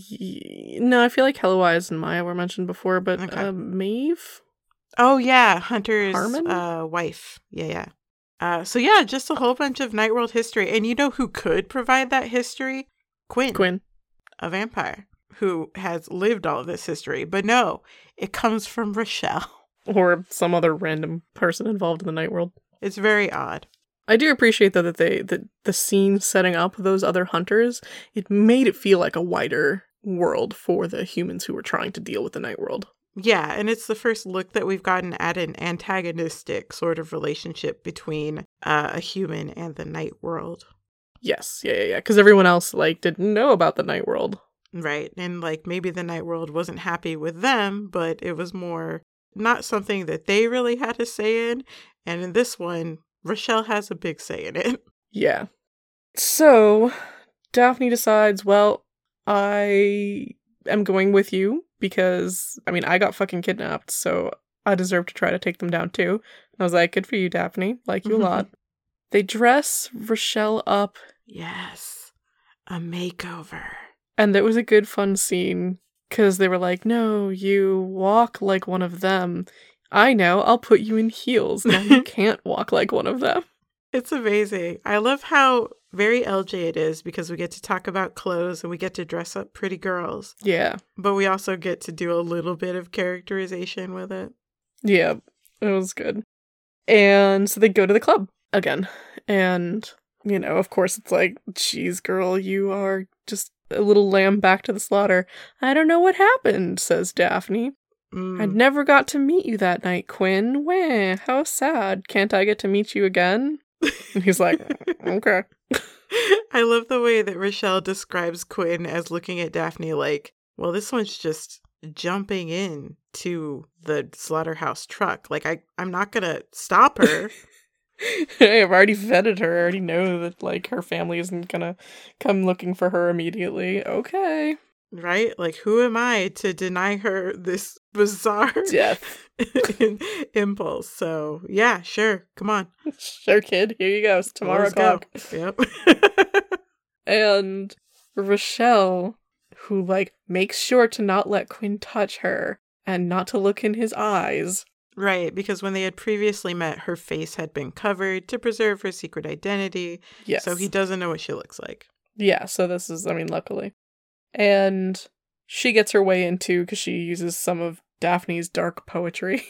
Y- No, I feel like Heloise and Maya were mentioned before, but Okay. uh, Maeve? Oh, yeah. Hunter's Harmon? uh, wife. Yeah, yeah. Uh, so, yeah, just a whole bunch of night world history. And you know who could provide that history? Quinn. Quinn. A vampire who has lived all of this history. But no, it comes from Rochelle. Or some other random person involved in the night world. It's very odd. I do appreciate, though, that they that the scene setting up those other hunters, it made it feel like a wider world for the humans who were trying to deal with the night world. Yeah, and it's the first look that we've gotten at an antagonistic sort of relationship between uh, a human and the night world. Yes, yeah, yeah, yeah. Because everyone else, like, didn't know about the night world. Right. And, like, maybe the night world wasn't happy with them, but it was more not something that they really had a say in. And in this one, Rochelle has a big say in it. Yeah. So, Daphne decides, well, I am going with you because, I mean, I got fucking kidnapped, so I deserve to try to take them down too. And I was like, good for you, Daphne. Like you a lot. They dress Rochelle up. Yes. A makeover. And it was a good, fun scene because they were like, no, you walk like one of them. I know, I'll put you in heels. Now you can't walk like one of them. It's amazing. I love how very L J it is because we get to talk about clothes and we get to dress up pretty girls. Yeah. But we also get to do a little bit of characterization with it. Yeah, it was good. And so they go to the club again. And, you know, of course it's like, geez, girl, you are just a little lamb back to the slaughter. I don't know what happened, says Daphne. Mm. I never got to meet you that night, Quinn. Wah, how sad. Can't I get to meet you again? And he's like, okay. I love the way that Rochelle describes Quinn as looking at Daphne like, well, this one's just jumping in to the slaughterhouse truck. Like, I, I'm not going to stop her. I've already vetted her. I already know that, like, her family isn't gonna come looking for her immediately. Okay. Right? Like, who am I to deny her this bizarre Death. impulse? So, yeah, sure. Come on. Sure, kid. Here you go. It's tomorrow Let's go. o'clock. Yep. And Rochelle, who, like, makes sure to not let Quinn touch her and not to look in his eyes. Right, because when they had previously met, her face had been covered to preserve her secret identity. Yes. So he doesn't know what she looks like. Yeah, so this is, I mean, luckily. And she gets her way into, because she uses some of Daphne's dark poetry.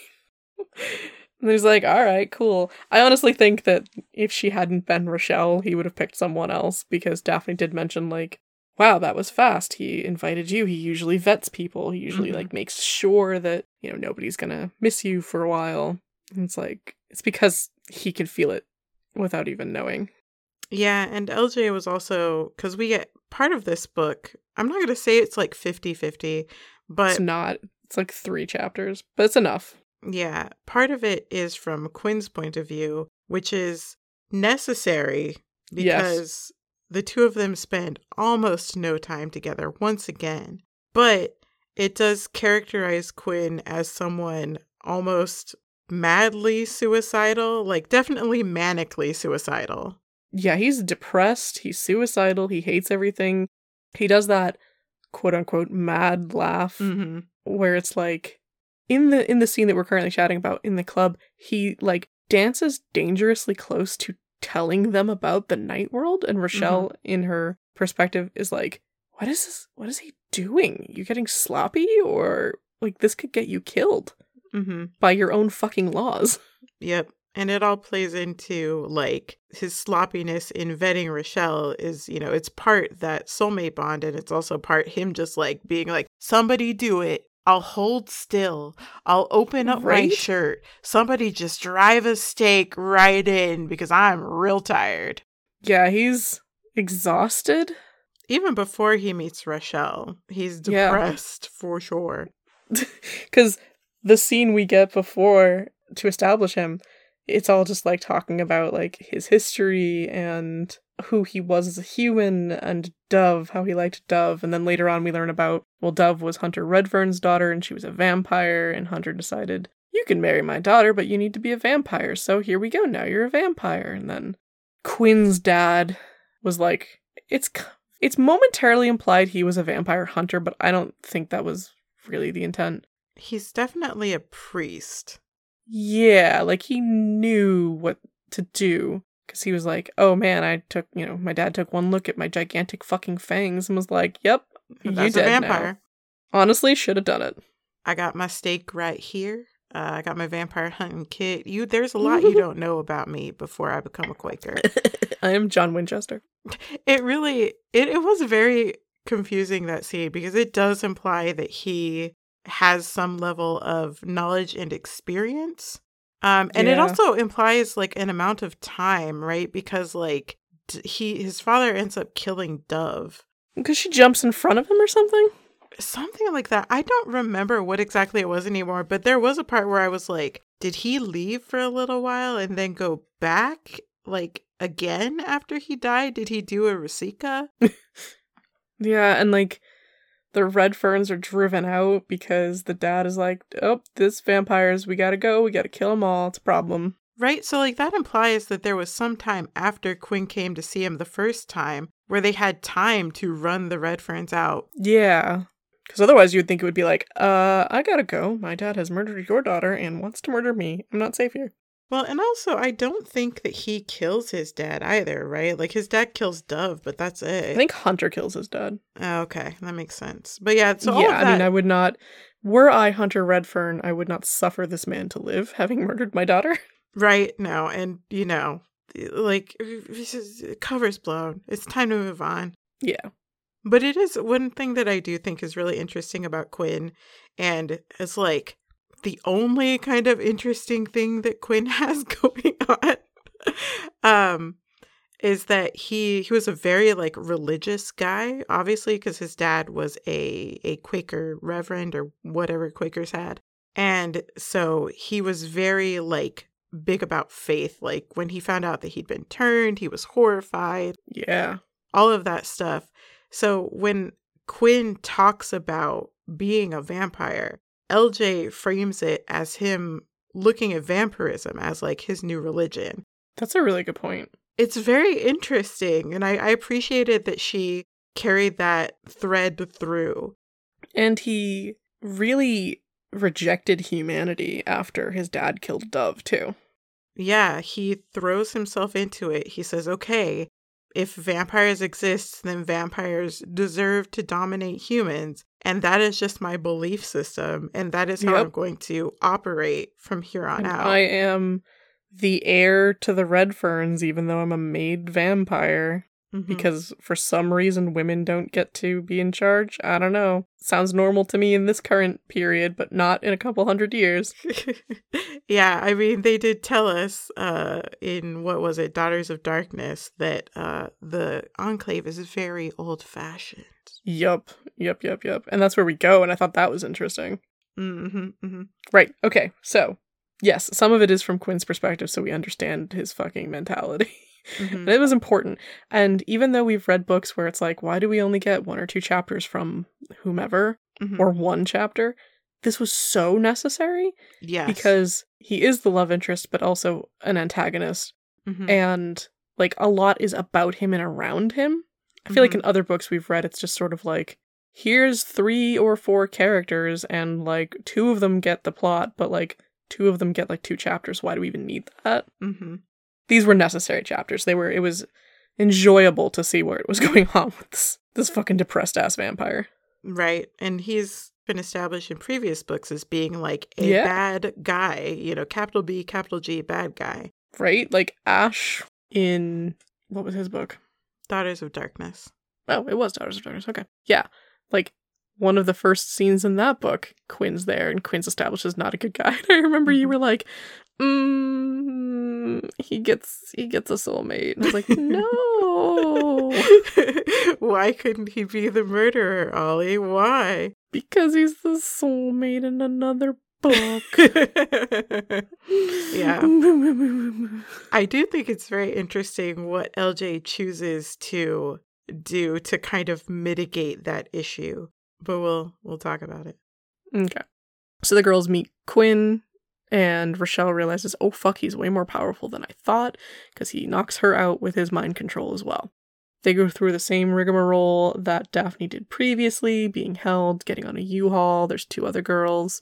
And he's like, all right, cool. I honestly think that if she hadn't been Rochelle, he would have picked someone else, because Daphne did mention, like, wow, that was fast. He invited you. He usually vets people. He usually, mm-hmm. like, makes sure that, you know, nobody's gonna miss you for a while. And it's like, it's because he can feel it without even knowing. Yeah, and L J was also, because we get part of this book, I'm not going to say it's like fifty-fifty, but... It's not. It's like three chapters, but it's enough. Yeah, part of it is from Quinn's point of view, which is necessary because yes. the two of them spend almost no time together once again. But it does characterize Quinn as someone almost madly suicidal, like definitely manically suicidal. Yeah, he's depressed, he's suicidal, he hates everything. He does that quote-unquote mad laugh, mm-hmm. where it's like, in the in the scene that we're currently chatting about in the club, he, like, dances dangerously close to telling them about the night world, and Rochelle, mm-hmm. in her perspective, is like, what is this? What is he doing? You getting sloppy? Or, like, this could get you killed mm-hmm. by your own fucking laws. Yep. And it all plays into, like, his sloppiness in vetting Rochelle is, you know, it's part that soulmate bond, and it's also part him just, like, being like, somebody do it. I'll hold still. I'll open up right? my shirt. Somebody just drive a stake right in because I'm real tired. Yeah, he's exhausted. Even before he meets Rochelle, he's depressed yeah. for sure. Because the scene we get before to establish him, it's all just like talking about like his history and who he was as a human, and Dove, how he liked Dove. And then later on we learn about, well, Dove was Hunter Redfern's daughter and she was a vampire, and Hunter decided, you can marry my daughter, but you need to be a vampire. So here we go. Now you're a vampire. And then Quinn's dad was like, it's it's momentarily implied he was a vampire hunter, but I don't think that was really the intent. He's definitely a priest. Yeah, like he knew what to do. Because he was like, oh man, I took, you know, my dad took one look at my gigantic fucking fangs and was like, yep, you That's dead a vampire. Now. Honestly, should have done it. I got my stake right here. Uh, I got my vampire hunting kit. You, there's a lot you don't know about me before I become a Quaker. I am John Winchester. It really, it, it was very confusing, that scene, because it does imply that he has some level of knowledge and experience. Um, and yeah. It also implies like an amount of time, right? Because like d- he, his father ends up killing Dove. Because she jumps in front of him or something? Something like that. I don't remember what exactly it was anymore, but there was a part where I was like, did he leave for a little while and then go back like again after he died? Did he do a Rasika? Yeah, and like the Redferns are driven out because the dad is like, oh, this vampires, we gotta go, we gotta kill them all, it's a problem. Right, so like that implies that there was some time after Quinn came to see him the first time where they had time to run the Redferns out. Yeah, because otherwise you would think it would be like, uh, I gotta go, my dad has murdered your daughter and wants to murder me, I'm not safe here. Well, and also, I don't think that he kills his dad either, right? Like, his dad kills Dove, but that's it. I think Hunter kills his dad. Oh, okay, that makes sense. But yeah, so all yeah, of that... I mean, I would not... Were I Hunter Redfern, I would not suffer this man to live, having murdered my daughter. Right, no, and, you know, like, cover's blown. It's time to move on. Yeah. But it is one thing that I do think is really interesting about Quinn, and it's like... the only kind of interesting thing that Quinn has going on um, is that he he was a very like religious guy, obviously, because his dad was a, a Quaker reverend or whatever Quakers had. And so he was very like big about faith. Like when he found out that he'd been turned, he was horrified. Yeah. All of that stuff. So when Quinn talks about being a vampire, L J frames it as him looking at vampirism as like his new religion. That's a really good point. It's very interesting. And I, I appreciated that she carried that thread through. And he really rejected humanity after his dad killed Dove, too. Yeah, he throws himself into it. He says, okay, if vampires exist, then vampires deserve to dominate humans. And that is just my belief system. And that is how Yep. I'm going to operate from here on And out. I am the heir to the Redferns, even though I'm a maid vampire. Mhm. Because for some reason women don't get to be in charge. I don't know. Sounds normal to me in this current period, but not in a couple hundred years. Yeah, I mean, they did tell us uh, in, what was it, Daughters of Darkness, that uh, the Enclave is very old-fashioned. Yup, yup, yup, yup. And that's where we go, and I thought that was interesting. Mm-hmm, mm-hmm. Right, okay, so, yes, some of it is from Quinn's perspective, so we understand his fucking mentality. Mm-hmm. And it was important. And even though we've read books where it's like, why do we only get one or two chapters from whomever, Mm-hmm. or one chapter, this was so necessary, Yes. because he is the love interest, but also an antagonist. Mm-hmm. And, like, a lot is about him and around him. I feel like in other books we've read, it's just sort of like, here's three or four characters, and, like, two of them get the plot, but, like, two of them get, like, two chapters. Why do we even need that? Mm-hmm. These were necessary chapters. They were, it was enjoyable to see where it was going on with this, this fucking depressed-ass vampire. Right. And he's been established in previous books as being, like, a Yeah. bad guy, you know, capital B, capital G, bad guy. Right? Like, Ash in, what was his book? Daughters of Darkness. Oh, it was Daughters of Darkness. Okay. Yeah. Like, one of the first scenes in that book, Quinn's there, and Quinn's establishes not a good guy. And I remember you were like, mm, he gets he gets a soulmate. And I was like, no. Why couldn't he be the murderer, Ollie? Why? Because he's the soulmate in another book. Yeah. I do think it's very interesting what L J chooses to do to kind of mitigate that issue. But we'll we'll talk about it. Okay. So the girls meet Quinn, and Rochelle realizes, oh fuck, he's way more powerful than I thought, because he knocks her out with his mind control as well. They go through the same rigmarole that Daphne did previously, being held, getting on a U-Haul, there's two other girls,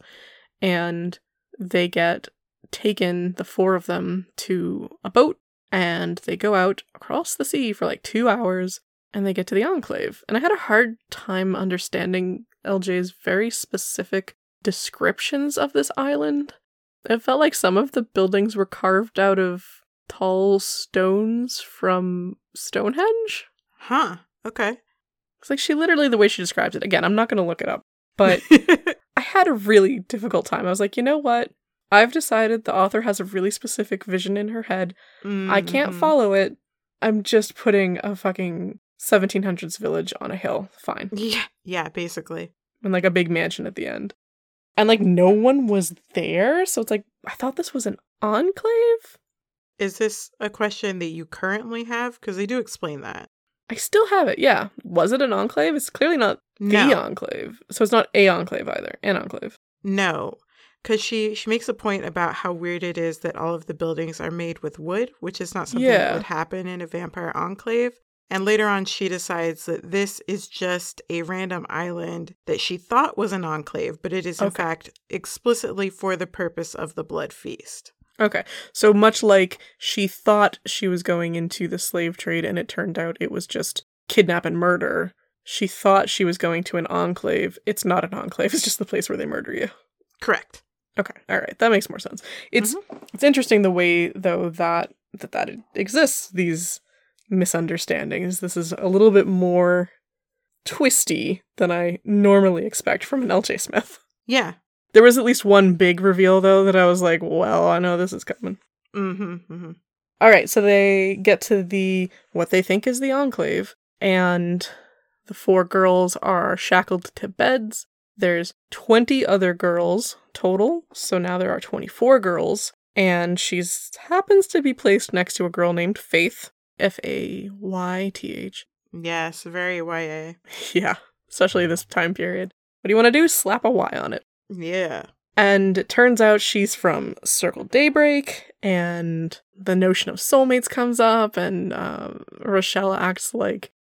and they get taken, the four of them, to a boat, and they go out across the sea for like two hours, and they get to the Enclave. And I had a hard time understanding L J's very specific descriptions of this island. It felt like some of the buildings were carved out of tall stones from Stonehenge. Huh. Okay. It's like she literally, the way she describes it, again, I'm not going to look it up, but I had a really difficult time. I was like, you know what? I've decided the author has a really specific vision in her head. Mm-hmm. I can't follow it. I'm just putting a fucking seventeen hundreds village on a hill. Fine. Yeah. Yeah, basically. And like a big mansion at the end. And like no one was there. So it's like, I thought this was an enclave. Is this a question that you currently have? Because they do explain that. I still have it. Yeah. Was it an enclave? It's clearly not the No. enclave. So it's not a enclave either. An enclave. No. Because she, she makes a point about how weird it is that all of the buildings are made with wood, which is not something Yeah. that would happen in a vampire enclave. And later on, she decides that this is just a random island that she thought was an enclave, but it is, in Okay. fact, explicitly for the purpose of the blood feast. Okay. So much like she thought she was going into the slave trade and it turned out it was just kidnap and murder. She thought she was going to an enclave. It's not an enclave. It's just the place where they murder you. Correct. Okay. All right. That makes more sense. It's Mm-hmm. it's interesting the way though that that that exists, these misunderstandings. This is a little bit more twisty than I normally expect from an L J Smith. Yeah. There was at least one big reveal though that I was like, well, I know this is coming. Mm-hmm. Mm-hmm. All right, so they get to the what they think is the enclave, and the four girls are shackled to beds. There's twenty other girls total, so now there are twenty-four girls, and she's happens to be placed next to a girl named Faith, F A Y T H. Yes, very Y A. Yeah, especially this time period. What do you want to do? Slap a Y on it. Yeah. And it turns out she's from Circle Daybreak, and the notion of soulmates comes up, and uh, Rochelle acts like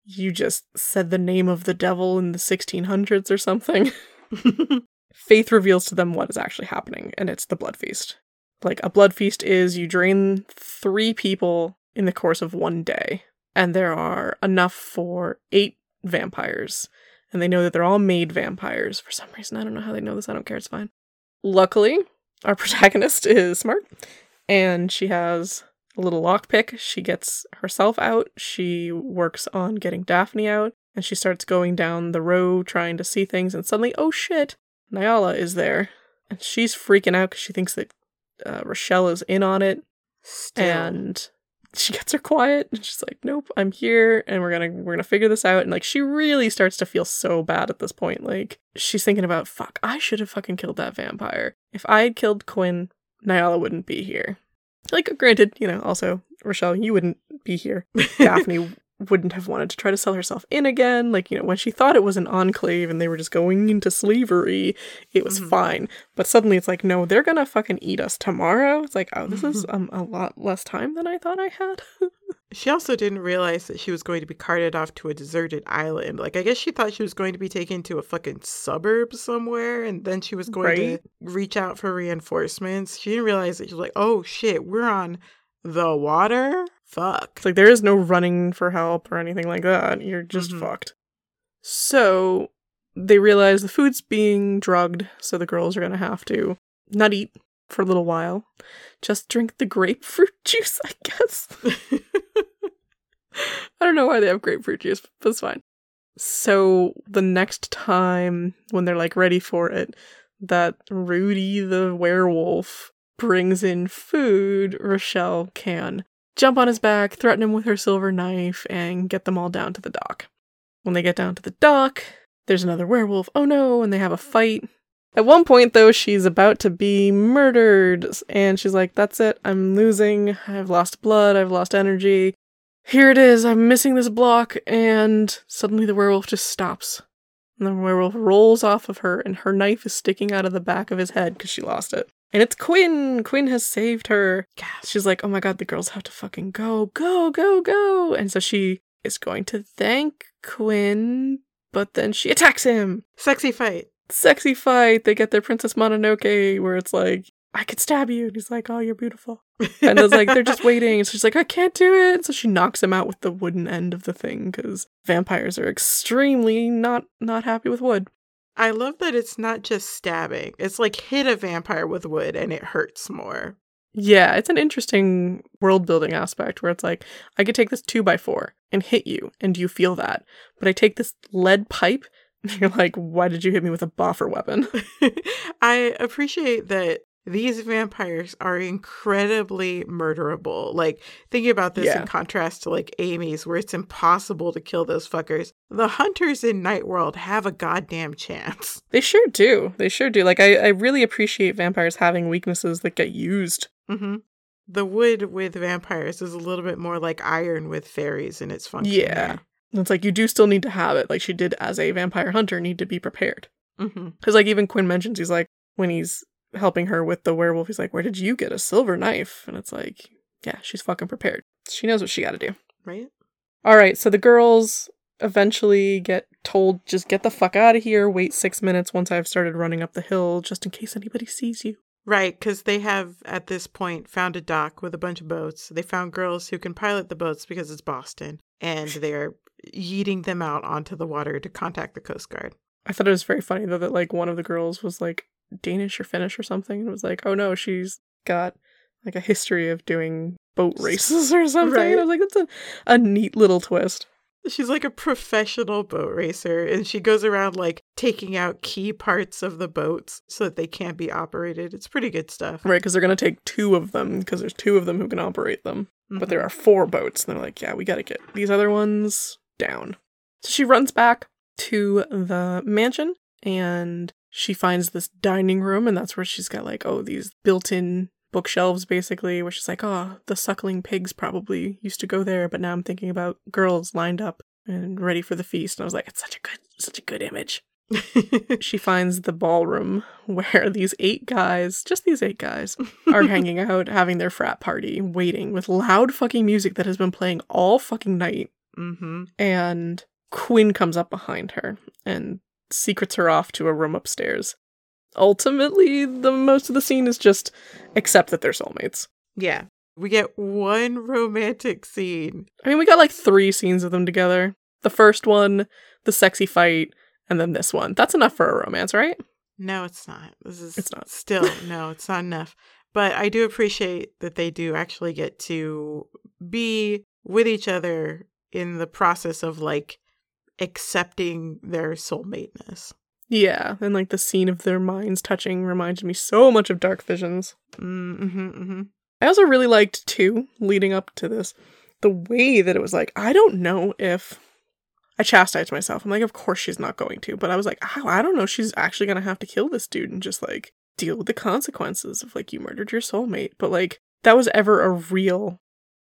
you just said the name of the devil in the sixteen hundreds or something. Faith reveals to them what is actually happening, and it's the blood feast. Like, a blood feast is you drain three people in the course of one day, and there are enough for eight vampires, and they know that they're all made vampires. For some reason, I don't know how they know this, I don't care, it's fine. Luckily, our protagonist is smart, and she has a little lockpick. She gets herself out, she works on getting Daphne out, and she starts going down the row trying to see things, and suddenly, oh shit, Nyala is there. And she's freaking out because she thinks that uh, Rochelle is in on it. Still. And she gets her quiet, and she's like, nope, I'm here, and we're gonna we're gonna figure this out. And like, she really starts to feel so bad at this point. Like, she's thinking about, fuck, I should have fucking killed that vampire. If I had killed Quinn, Nyala wouldn't be here. Like, granted, you know, also, Rochelle, you wouldn't be here. Daphne wouldn't have wanted to try to sell herself in again. Like, you know, when she thought it was an enclave and they were just going into slavery, it was mm-hmm. fine. But suddenly it's like, no, they're gonna fucking eat us tomorrow. It's like, oh, this mm-hmm. is um, a lot less time than I thought I had. She also didn't realize that she was going to be carted off to a deserted island. Like, I guess she thought she was going to be taken to a fucking suburb somewhere, and then she was going right? to reach out for reinforcements. She didn't realize that she was like, oh shit, we're on the water? Fuck. It's like, there is no running for help or anything like that. You're just mm-hmm. fucked. So, they realize the food's being drugged, so the girls are gonna have to not eat for a little while. Just drink the grapefruit juice, I guess. I don't know why they have grapefruit juice, but it's fine. So, the next time, when they're, like, ready for it, that Rudy the werewolf brings in food, Rochelle can jump on his back, threaten him with her silver knife, and get them all down to the dock. When they get down to the dock, there's another werewolf. Oh no, and they have a fight. At one point, though, she's about to be murdered, and she's like, that's it, I'm losing, I've lost blood, I've lost energy. Here it is, I'm missing this block, and suddenly the werewolf just stops. And the werewolf rolls off of her, and her knife is sticking out of the back of his head because she lost it. And it's Quinn! Quinn has saved her. Gasp. She's like, oh my god, the girls have to fucking go. Go, go, go! And so she is going to thank Quinn, but then she attacks him. Sexy fight. Sexy fight. They get their Princess Mononoke, where it's like, I could stab you. And he's like, oh, you're beautiful. And it's like, they're just waiting. And so she's like, I can't do it. So she knocks him out with the wooden end of the thing, because vampires are extremely not, not happy with wood. I love that it's not just stabbing. It's like hit a vampire with wood and it hurts more. Yeah, it's an interesting world building aspect where it's like, I could take this two by four and hit you, and you feel that. But I take this lead pipe, and you're like, why did you hit me with a boffer weapon? I appreciate that these vampires are incredibly murderable. Like, thinking about this yeah. in contrast to, like, Amy's, where it's impossible to kill those fuckers. The hunters in Nightworld have a goddamn chance. They sure do. They sure do. Like, I, I really appreciate vampires having weaknesses that get used. Mm-hmm. The wood with vampires is a little bit more like iron with fairies in its function. Yeah. There. It's like, you do still need to have it. Like, she did as a vampire hunter need to be prepared. Because, mm-hmm. like, even Quinn mentions, he's like, when he's helping her with the werewolf, he's like, where did you get a silver knife? And it's like, yeah, she's fucking prepared. She knows what she gotta do. Right? Alright, so the girls eventually get told, just get the fuck out of here, wait six minutes once I've started running up the hill, just in case anybody sees you. Right, because they have, at this point, found a dock with a bunch of boats. They found girls who can pilot the boats because it's Boston, and they're yeeting them out onto the water to contact the Coast Guard. I thought it was very funny, though, that, like, one of the girls was, like, Danish or Finnish or something, and it was like, oh no, she's got, like, a history of doing boat races or something. Right. And I was like, that's a, a neat little twist. She's like a professional boat racer, and she goes around, like, taking out key parts of the boats so that they can't be operated. It's pretty good stuff. Right, because they're going to take two of them, because there's two of them who can operate them. Mm-hmm. But there are four boats, and they're like, yeah, we got to get these other ones down. So she runs back to the mansion, and she finds this dining room, and that's where she's got, like, oh, these built-in bookshelves, basically, where she's like, oh, the suckling pigs probably used to go there, but now I'm thinking about girls lined up and ready for the feast. And I was like, it's such a good, such a good image. She finds the ballroom where these eight guys, just these eight guys, are hanging out, having their frat party, waiting with loud fucking music that has been playing all fucking night. Mm-hmm. And Quinn comes up behind her and secrets her off to a room upstairs. Ultimately, the most of the scene is just accept that they're soulmates. Yeah. We get one romantic scene. I mean, we got like three scenes of them together. The first one, the sexy fight, and then this one. That's enough for a romance, right? No, it's not. This is It's not. Still, no, it's not enough. But I do appreciate that they do actually get to be with each other in the process of like accepting their soulmateness. Yeah, and like the scene of their minds touching reminded me so much of Dark Visions. Mm-hmm, mm-hmm. I also really liked, too, leading up to this, the way that it was like, I don't know if... I chastised myself. I'm like, of course she's not going to. But I was like, oh, I don't know, she's actually going to have to kill this dude and just, like, deal with the consequences of, like, you murdered your soulmate. But, like, that was ever a real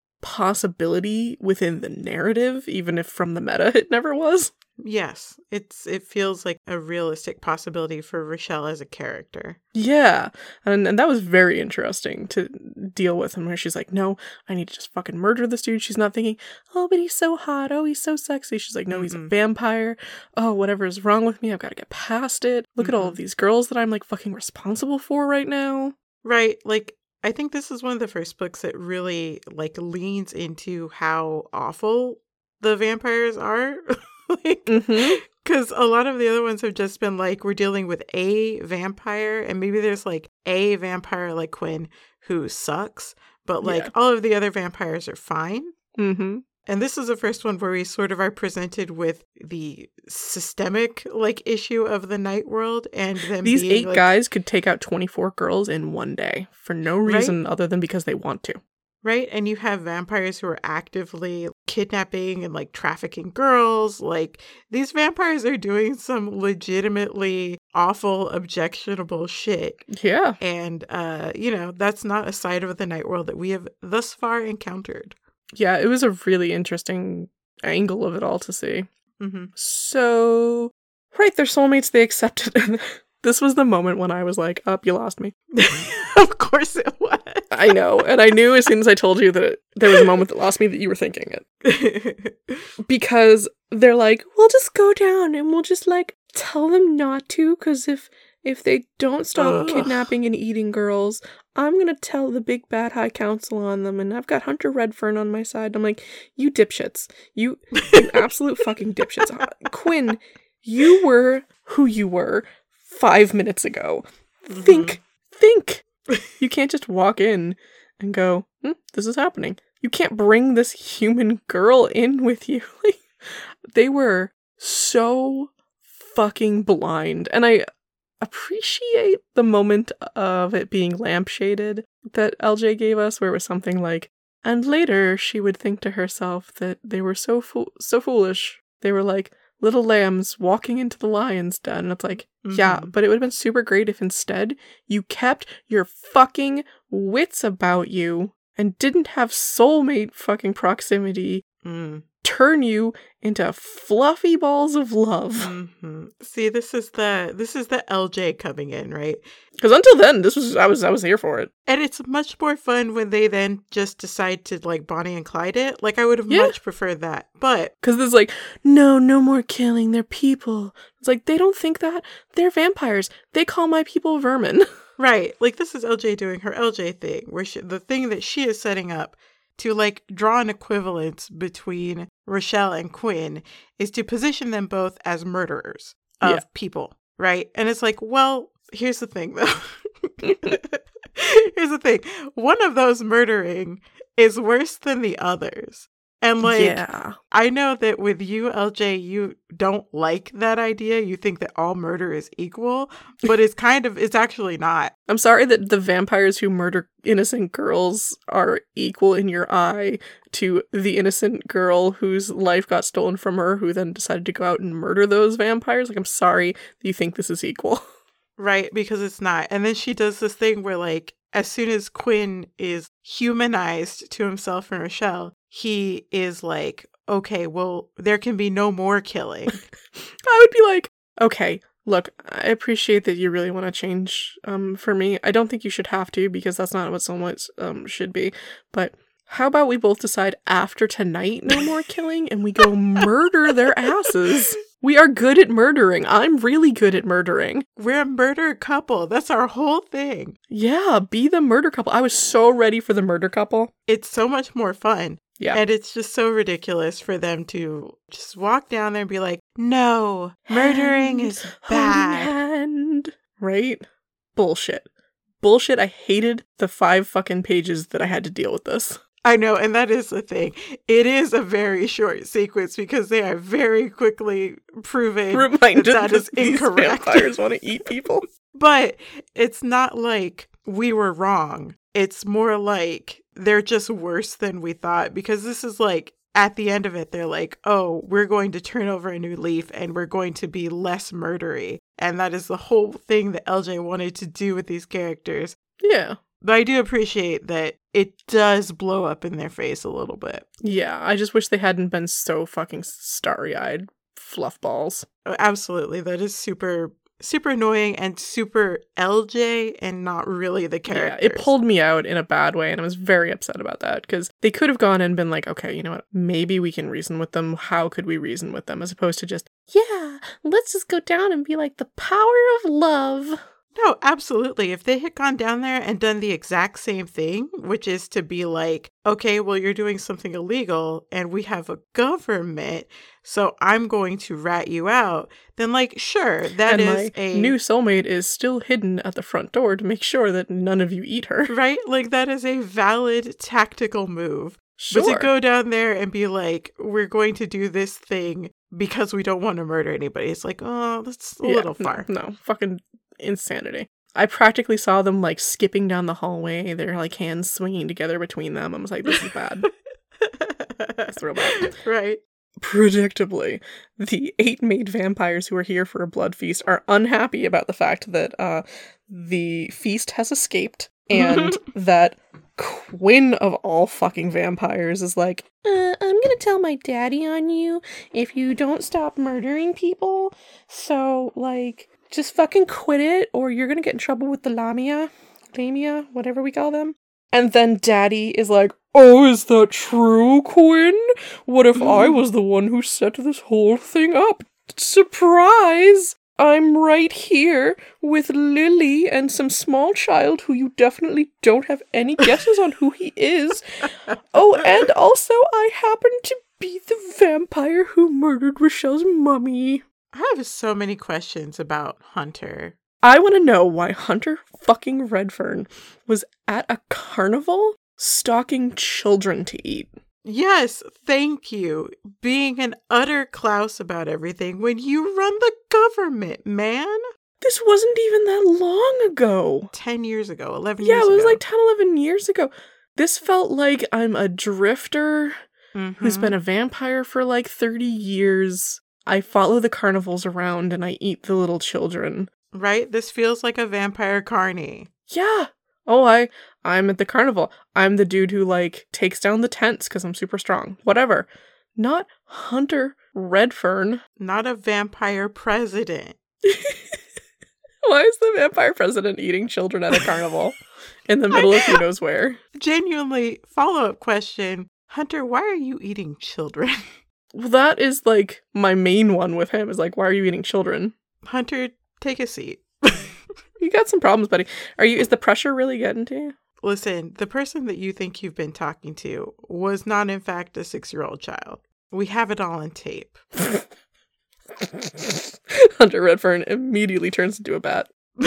possibility within the narrative, even if from the meta it never was. Yes, it's it feels like a realistic possibility for Rochelle as a character. Yeah, and and that was very interesting to deal with, and where she's like, no, I need to just fucking murder this dude. She's not thinking, oh, but he's so hot. Oh, he's so sexy. She's like, no, mm-hmm. he's a vampire. Oh, whatever is wrong with me, I've got to get past it. Look mm-hmm. at all of these girls that I'm like fucking responsible for right now. Right, like, I think this is one of the first books that really like leans into how awful the vampires are. Like, because mm-hmm. a lot of the other ones have just been like, we're dealing with a vampire, and maybe there's like a vampire like Quinn who sucks, but like yeah. all of the other vampires are fine. Mm-hmm. And this is the first one where we sort of are presented with the systemic like issue of the night world, and them these being, eight like, guys could take out twenty-four girls in one day for no reason right? other than because they want to. Right? And you have vampires who are actively kidnapping and like trafficking girls. Like, these vampires are doing some legitimately awful, objectionable shit. Yeah. And, uh, you know, that's not a side of the night world that we have thus far encountered. Yeah, it was a really interesting angle of it all to see. Mm-hmm. So, right, they're soulmates, they accepted. This was the moment when I was like, up, you lost me. Of course it was. I know. And I knew as soon as I told you that it, there was a moment that lost me that you were thinking it. Because they're like, we'll just go down and we'll just like tell them not to. Because if, if they don't stop Ugh. kidnapping and eating girls, I'm going to tell the big bad high council on them. And I've got Hunter Redfern on my side. I'm like, you dipshits. You, you absolute fucking dipshits. Quinn, you were who you were five minutes ago. Mm-hmm. Think, think. You can't just walk in and go, hmm, this is happening. You can't bring this human girl in with you. Like, they were so fucking blind. And I appreciate the moment of it being lampshaded that L J gave us, where it was something like, and later she would think to herself that they were so fo- so foolish. They were like little lambs walking into the lion's den. And it's like, mm-hmm. yeah, but it would have been super great if instead you kept your fucking wits about you and didn't have soulmate fucking proximity mm. turn you into fluffy balls of love. Mm-hmm. See, this is the this is the L J coming in, right? Because until then, this was I was I was here for it, and it's much more fun when they then just decide to like Bonnie and Clyde it. Like, I would have yeah. much preferred that, but because there's like, no, no more killing. They're people. It's like, they don't think that. They're vampires. They call my people vermin. Right. Like, this is L J doing her L J thing, where she, the thing that she is setting up to like draw an equivalence between Rochelle and Quinn is to position them both as murderers of yeah. people, right? And it's like, well, here's the thing though. Here's the thing. One of those murdering is worse than the others. And like, yeah. I know that with you, L J, you don't like that idea. You think that all murder is equal, but it's kind of, it's actually not. I'm sorry that the vampires who murder innocent girls are equal in your eye to the innocent girl whose life got stolen from her, who then decided to go out and murder those vampires. Like, I'm sorry that you think this is equal. Right, because it's not. And then she does this thing where, like, as soon as Quinn is humanized to himself and Rochelle, he is like, okay, well, there can be no more killing. I would be like, okay, look, I appreciate that you really want to change um, for me. I don't think you should have to, because that's not what someone um, should be. But How about we both decide after tonight, no more killing, and we go murder their asses? We are good at murdering. I'm really good at murdering. We're a murder couple. That's our whole thing. Yeah, be the murder couple. I was so ready for the murder couple. It's so much more fun. Yeah. And it's just so ridiculous for them to just walk down there and be like, no, murdering hand, is bad. Hand. Right? Bullshit. Bullshit. I hated the five fucking pages that I had to deal with this. I know, and that is the thing. It is a very short sequence because they are very quickly proving Reminded that that is that these incorrect. Vampires want to eat people. But it's not like we were wrong. It's more like they're just worse than we thought, because this is like, at the end of it, they're like, oh, we're going to turn over a new leaf and we're going to be less murdery. And that is the whole thing that L J wanted to do with these characters. Yeah. But I do appreciate that it does blow up in their face a little bit. Yeah, I just wish they hadn't been so fucking starry-eyed fluff balls. Oh, absolutely. That is super, super annoying and super L J and not really the characters. Yeah, it pulled me out in a bad way, and I was very upset about that, because they could have gone and been like, okay, you know what, maybe we can reason with them. How could we reason with them? As opposed to just, yeah, let's just go down and be like, the power of love. No, absolutely. If they had gone down there and done the exact same thing, which is to be like, okay, well, you're doing something illegal and we have a government, so I'm going to rat you out, then like, sure, that and is my a new soulmate is still hidden at the front door to make sure that none of you eat her. right? Like, that is a valid tactical move. Sure. But to go down there and be like, we're going to do this thing because we don't want to murder anybody, it's like, oh, that's a yeah, little far. No, no, fucking insanity. I practically saw them like skipping down the hallway, their like hands swinging together between them. I was like, this is bad. It's real bad. Right. Predictably, the eight maid vampires who are here for a blood feast are unhappy about the fact that uh, the feast has escaped, and that Quinn of all fucking vampires is like, uh, I'm gonna tell my daddy on you if you don't stop murdering people, so like, just fucking quit it, or you're gonna get in trouble with the Lamia, Lamia, whatever we call them. And then Daddy is like, oh, is that true, Quinn? What if I was the one who set this whole thing up? Surprise! I'm right here with Lily and some small child who you definitely don't have any guesses on who he is. Oh, and also I happen to be the vampire who murdered Rochelle's mummy. I have so many questions about Hunter. I want to know why Hunter fucking Redfern was at a carnival stalking children to eat. Yes, thank you. Being an utter Klaus about everything when you run the government, man. This wasn't even that long ago. ten years ago, eleven yeah, years ago. Yeah, it was like ten, eleven years ago. This felt like I'm a drifter mm-hmm. who's been a vampire for like thirty years. I follow the carnivals around and I eat the little children. Right? This feels like a vampire carny. Yeah. Oh, I, I'm at the carnival. I'm the dude who, like, takes down the tents because I'm super strong. Whatever. Not Hunter Redfern. Not a vampire president. Why is the vampire president eating children at a carnival in the middle of who knows where? Genuinely, follow-up question. Hunter, why are you eating children? Well, that is, like, my main one with him is, like, why are you eating children? Hunter, take a seat. You got some problems, buddy. Are you? Is the pressure really getting to you? Listen, the person that you think you've been talking to was not, in fact, a six-year-old child. We have it all on tape. Hunter Redfern immediately turns into a bat.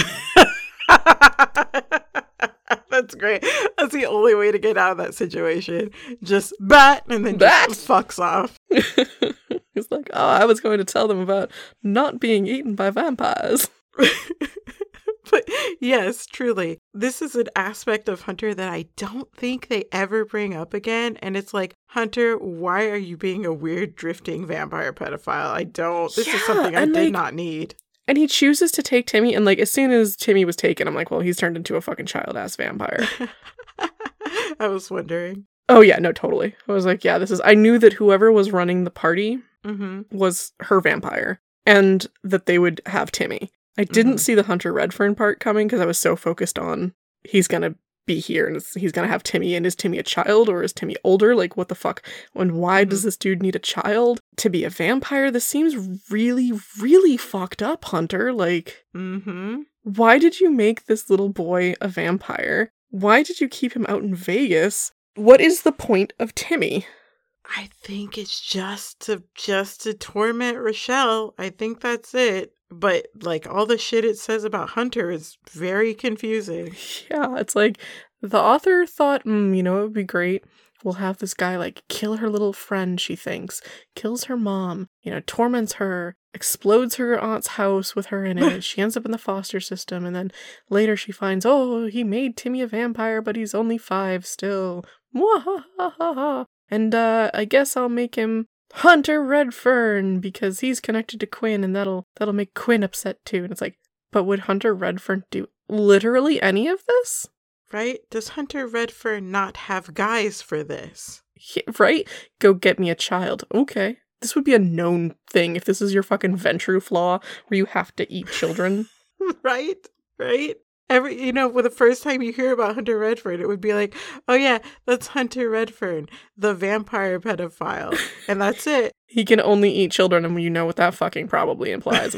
That's great. That's the only way to get out of that situation. Just bat, and then bat. Just fucks off. He's like, oh, I was going to tell them about not being eaten by vampires. But yes, truly, this is an aspect of Hunter that I don't think they ever bring up again. And it's like, Hunter, why are you being a weird drifting vampire pedophile? I don't. This yeah, is something I did like, not need. And he chooses to take Timmy. And like, as soon as Timmy was taken, I'm like, well, he's turned into a fucking child-ass vampire. I was wondering. Oh, yeah, no, totally. I was like, yeah, this is. I knew that whoever was running the party mm-hmm. was her vampire and that they would have Timmy. I didn't mm-hmm. see the Hunter Redfern part coming because I was so focused on he's going to be here and it's, he's gonna have Timmy, and is Timmy a child or is Timmy older? Like, what the fuck? And why mm-hmm. does this dude need a child to be a vampire? This seems really, really fucked up, Hunter. Like, mm-hmm. why did you make this little boy a vampire? Why did you keep him out in Vegas? What is the point of Timmy? I think it's just to just to torment Rochelle. I think that's it. But, like, all the shit it says about Hunter is very confusing. Yeah, it's like, the author thought, mm, you know, it would be great. We'll have this guy, like, kill her little friend, she thinks. Kills her mom, you know, torments her, explodes her aunt's house with her in it. She ends up in the foster system, and then later she finds, oh, he made Timmy a vampire, but he's only five still. Mwahahaha. And, uh, I guess I'll make him Hunter Redfern, because he's connected to Quinn, and that'll that'll make Quinn upset too. And it's like, but would Hunter Redfern do literally any of this? Right? Does Hunter Redfern not have guys for this? Yeah, right? Go get me a child. Okay. This would be a known thing if this is your fucking Ventru flaw where you have to eat children. Right? Right? Every, you know, for the first time you hear about Hunter Redfern, it would be like, oh yeah, that's Hunter Redfern, the vampire pedophile. And that's it. He can only eat children, and you know what that fucking probably implies.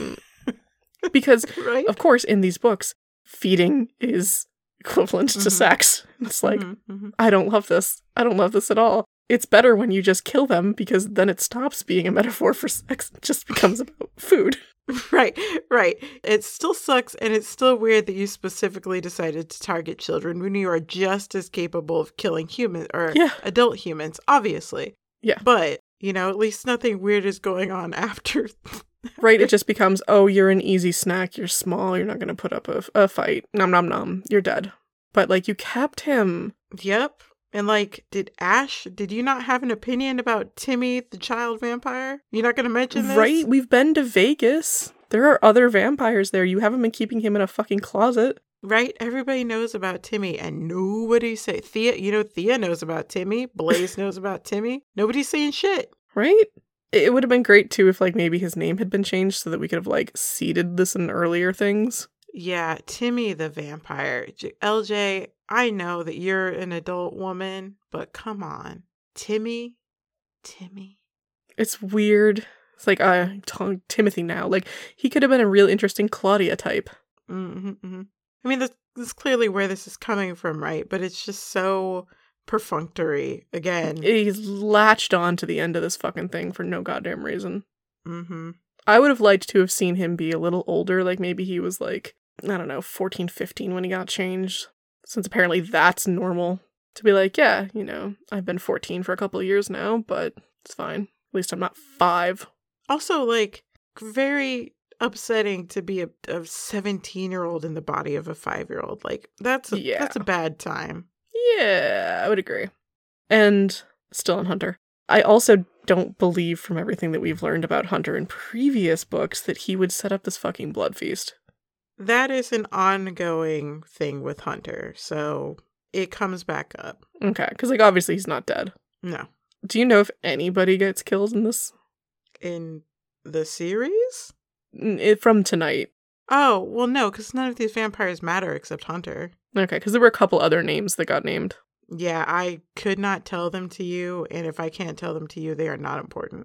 Because, right? Of course, in these books, feeding is equivalent mm-hmm. to sex. It's like, mm-hmm, mm-hmm. I don't love this. I don't love this at all. It's better when you just kill them, because then it stops being a metaphor for sex. It just becomes about food. Right, right. It still sucks, and it's still weird that you specifically decided to target children when you are just as capable of killing humans, or yeah. adult humans, obviously. Yeah. But, you know, at least nothing weird is going on after. Right, it just becomes, oh, you're an easy snack, you're small, you're not going to put up a, a fight. Nom nom nom, you're dead. But, like, you kept him. Yep. And, like, did Ash, did you not have an opinion about Timmy, the child vampire? You're not going to mention this? Right, we've been to Vegas. There are other vampires there. You haven't been keeping him in a fucking closet. Right? Everybody knows about Timmy, and nobody say, Thea, you know, Thea knows about Timmy. Blaze knows about Timmy. Nobody's saying shit. Right? It would have been great, too, if, like, maybe his name had been changed so that we could have, like, seeded this in earlier things. Yeah, Timmy the vampire. L J, I know that you're an adult woman, but come on. Timmy? Timmy? It's weird. It's like, uh, I'm telling Timothy now. Like, he could have been a real interesting Claudia type. Mm-hmm, mm-hmm. I mean, this, this is clearly where this is coming from, right? But it's just so perfunctory, again. He's latched on to the end of this fucking thing for no goddamn reason. Mm-hmm. I would have liked to have seen him be a little older. Like, maybe he was, like, I don't know, fourteen, fifteen when he got changed. Since apparently that's normal. To be like, yeah, you know, I've been fourteen for a couple of years now, but it's fine. At least I'm not five. Also, like, very upsetting to be a, a seventeen-year-old in the body of a five-year-old. Like, that's a, yeah. that's a bad time. Yeah, I would agree. And still on Hunter. I also don't believe from everything that we've learned about Hunter in previous books that he would set up this fucking blood feast. That is an ongoing thing with Hunter, so it comes back up. Okay, because, like, obviously he's not dead. No. Do you know if anybody gets killed in this? In the series? It, from tonight. Oh, well, no, because none of these vampires matter except Hunter. Okay, because there were a couple other names that got named. Yeah, I could not tell them to you, and if I can't tell them to you, they are not important.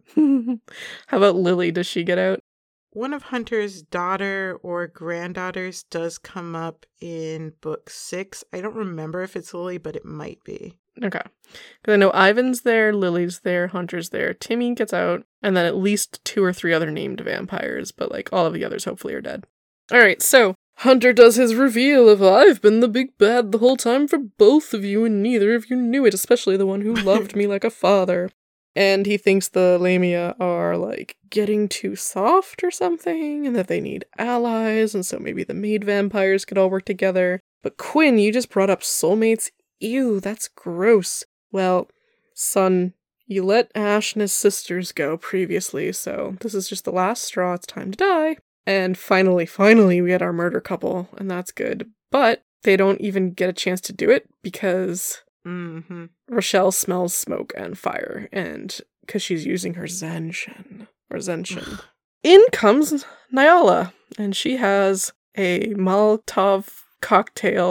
How about Lily? Does she get out? One of Hunter's daughter or granddaughters does come up in book six. I don't remember if it's Lily, but it might be. Okay. Because I know Ivan's there, Lily's there, Hunter's there, Timmy gets out, and then at least two or three other named vampires, but, like, all of the others hopefully are dead. Alright, so Hunter does his reveal of, I've been the big bad the whole time for both of you, and neither of you knew it, especially the one who loved me like a father. And he thinks the Lamia are, like, getting too soft or something, and that they need allies, and so maybe the maid vampires could all work together. But Quinn, you just brought up soulmates. Ew, that's gross. Well, son, you let Ash and his sisters go previously, so this is just the last straw. It's time to die. And finally, finally, we had our murder couple, and that's good. But they don't even get a chance to do it because... Mm-hmm. Rochelle smells smoke and fire, and because she's using her Zenshin, or Zenshin. In comes Nyala, and she has a Molotov cocktail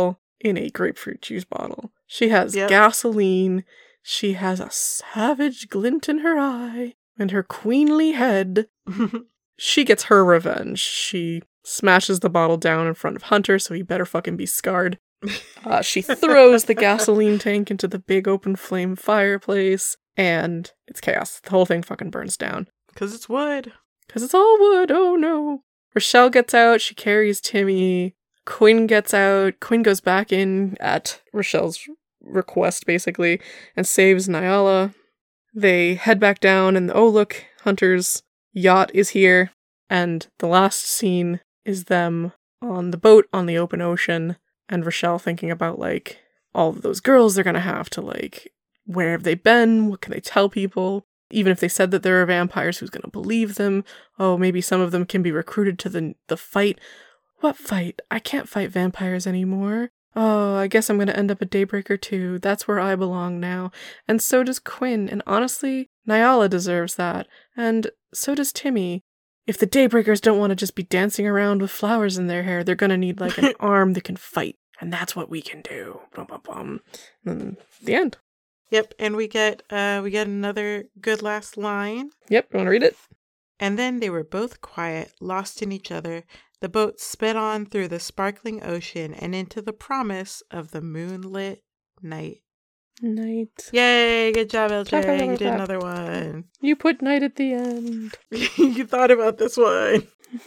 in a grapefruit juice bottle. She has Yep. gasoline. She has a savage glint in her eye and her queenly head. She gets her revenge. She smashes the bottle down in front of Hunter, so he better fucking be scarred. Uh, she throws the gasoline tank into the big open flame fireplace, and it's chaos. The whole thing fucking burns down. Because it's wood. Because it's all wood, oh no. Rochelle gets out, she carries Timmy. Quinn gets out. Quinn goes back in at Rochelle's request, basically, and saves Nyala. They head back down, and oh look, Hunter's yacht is here. And the last scene is them on the boat on the open ocean, and Rochelle thinking about, like, all of those girls they're gonna have to, like, where have they been? What can they tell people? Even if they said that there are vampires, who's gonna believe them? Oh, maybe some of them can be recruited to the the fight. What fight? I can't fight vampires anymore. Oh, I guess I'm gonna end up a Daybreaker too. That's where I belong now. And so does Quinn, and honestly, Nyala deserves that. And so does Timmy. If the Daybreakers don't want to just be dancing around with flowers in their hair, they're gonna need, like, an arm that can fight. And that's what we can do. Bum, bum, bum. And then the end. Yep, and we get uh we get another good last line. Yep, you want to read it? And then they were both quiet, lost in each other. The boat sped on through the sparkling ocean and into the promise of the moonlit night. Night. Yay, good job, L J. Clap, clap, clap, You did clap. another one. You put night at the end. You thought about this one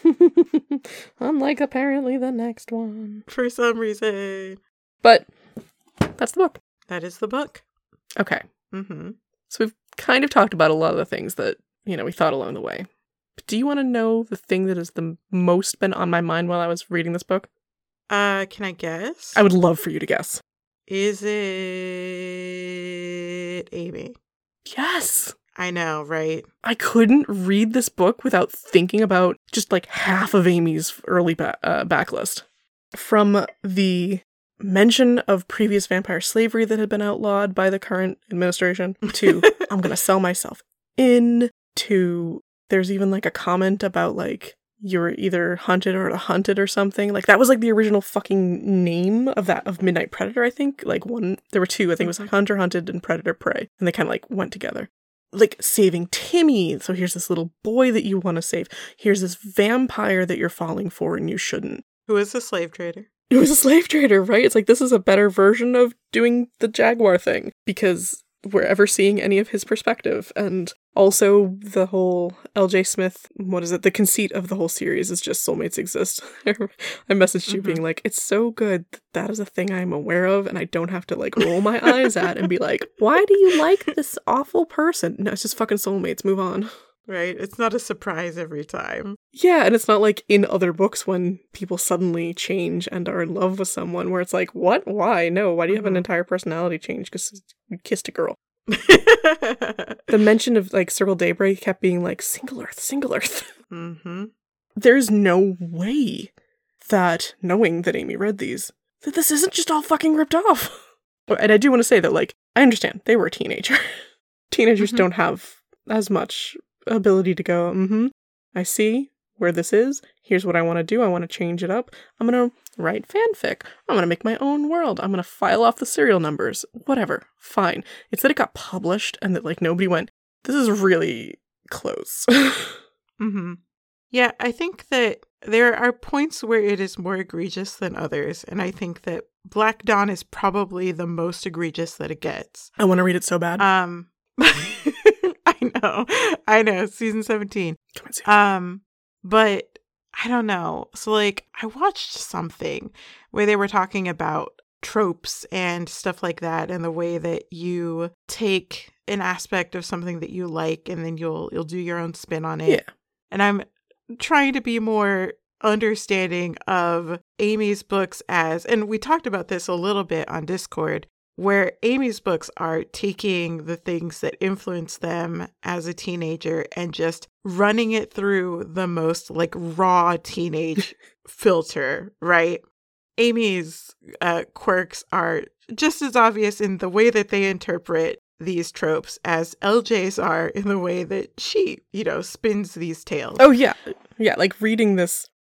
Unlike apparently the next one. for some reason. But that's the book. That is the book. Okay. Mm-hmm. So we've kind of talked about a lot of the things that, you know, we thought along the way. But do you want to know the thing that has the most been on my mind while I was reading this book? Uh, can I guess? I would love for you to guess. Is it Amy? Yes! I know, right? I couldn't read this book without thinking about just like half of Amy's early ba- uh, backlist. From the mention of previous vampire slavery that had been outlawed by the current administration, to I'm gonna sell myself in, to there's even like a comment about like you're either hunted or hunted or something. Like that was like the original fucking name of that of Midnight Predator, I think. Like one, there were two. I think it was like Hunter Hunted and Predator Prey, and they kind of like went together. Like saving Timmy. So here's this little boy that you want to save. Here's this vampire that you're falling for and you shouldn't. Who is the slave trader? It was a slave trader, right? It's like, this is a better version of doing the Jaguar thing because we're ever seeing any of his perspective. And also the whole L J Smith, what is it? The conceit of the whole series is just soulmates exist. I messaged you mm-hmm. being like, it's so good that that is a thing I'm aware of and I don't have to like roll my eyes at and be like, why do you like this awful person? No, it's just fucking soulmates. Move on. Right? It's not a surprise every time. Yeah, and it's not like in other books when people suddenly change and are in love with someone where it's like, what? Why? No, why do you have an entire personality change? Because you kissed a girl. The mention of like Circle Daybreak kept being like, single Earth, single Earth. Mm-hmm. There's no way that, knowing that Amy read these, that this isn't just all fucking ripped off. And I do want to say that, like, I understand, they were a teenager. Teenagers mm-hmm. don't have as much ability to go, mm-hmm, I see where this is. Here's what I want to do. I want to change it up. I'm going to write fanfic. I'm going to make my own world. I'm going to file off the serial numbers. Whatever. Fine. It's that it got published and that, like, nobody went, this is really close. Mm-hmm. Yeah, I think that there are points where it is more egregious than others. And I think that Black Dawn is probably the most egregious that it gets. I want to read it so bad. Um... I know, I know, season seventeen. Come on, see. Um, but I don't know. So, like, I watched something where they were talking about tropes and stuff like that, and the way that you take an aspect of something that you like, and then you'll you'll do your own spin on it. Yeah. And I'm trying to be more understanding of Amy's books as, and we talked about this a little bit on Discord, where Amy's books are taking the things that influence them as a teenager and just running it through the most like raw teenage filter, right? Amy's uh, quirks are just as obvious in the way that they interpret these tropes as L J's are in the way that she, you know, spins these tales. Oh, yeah. Yeah, like reading this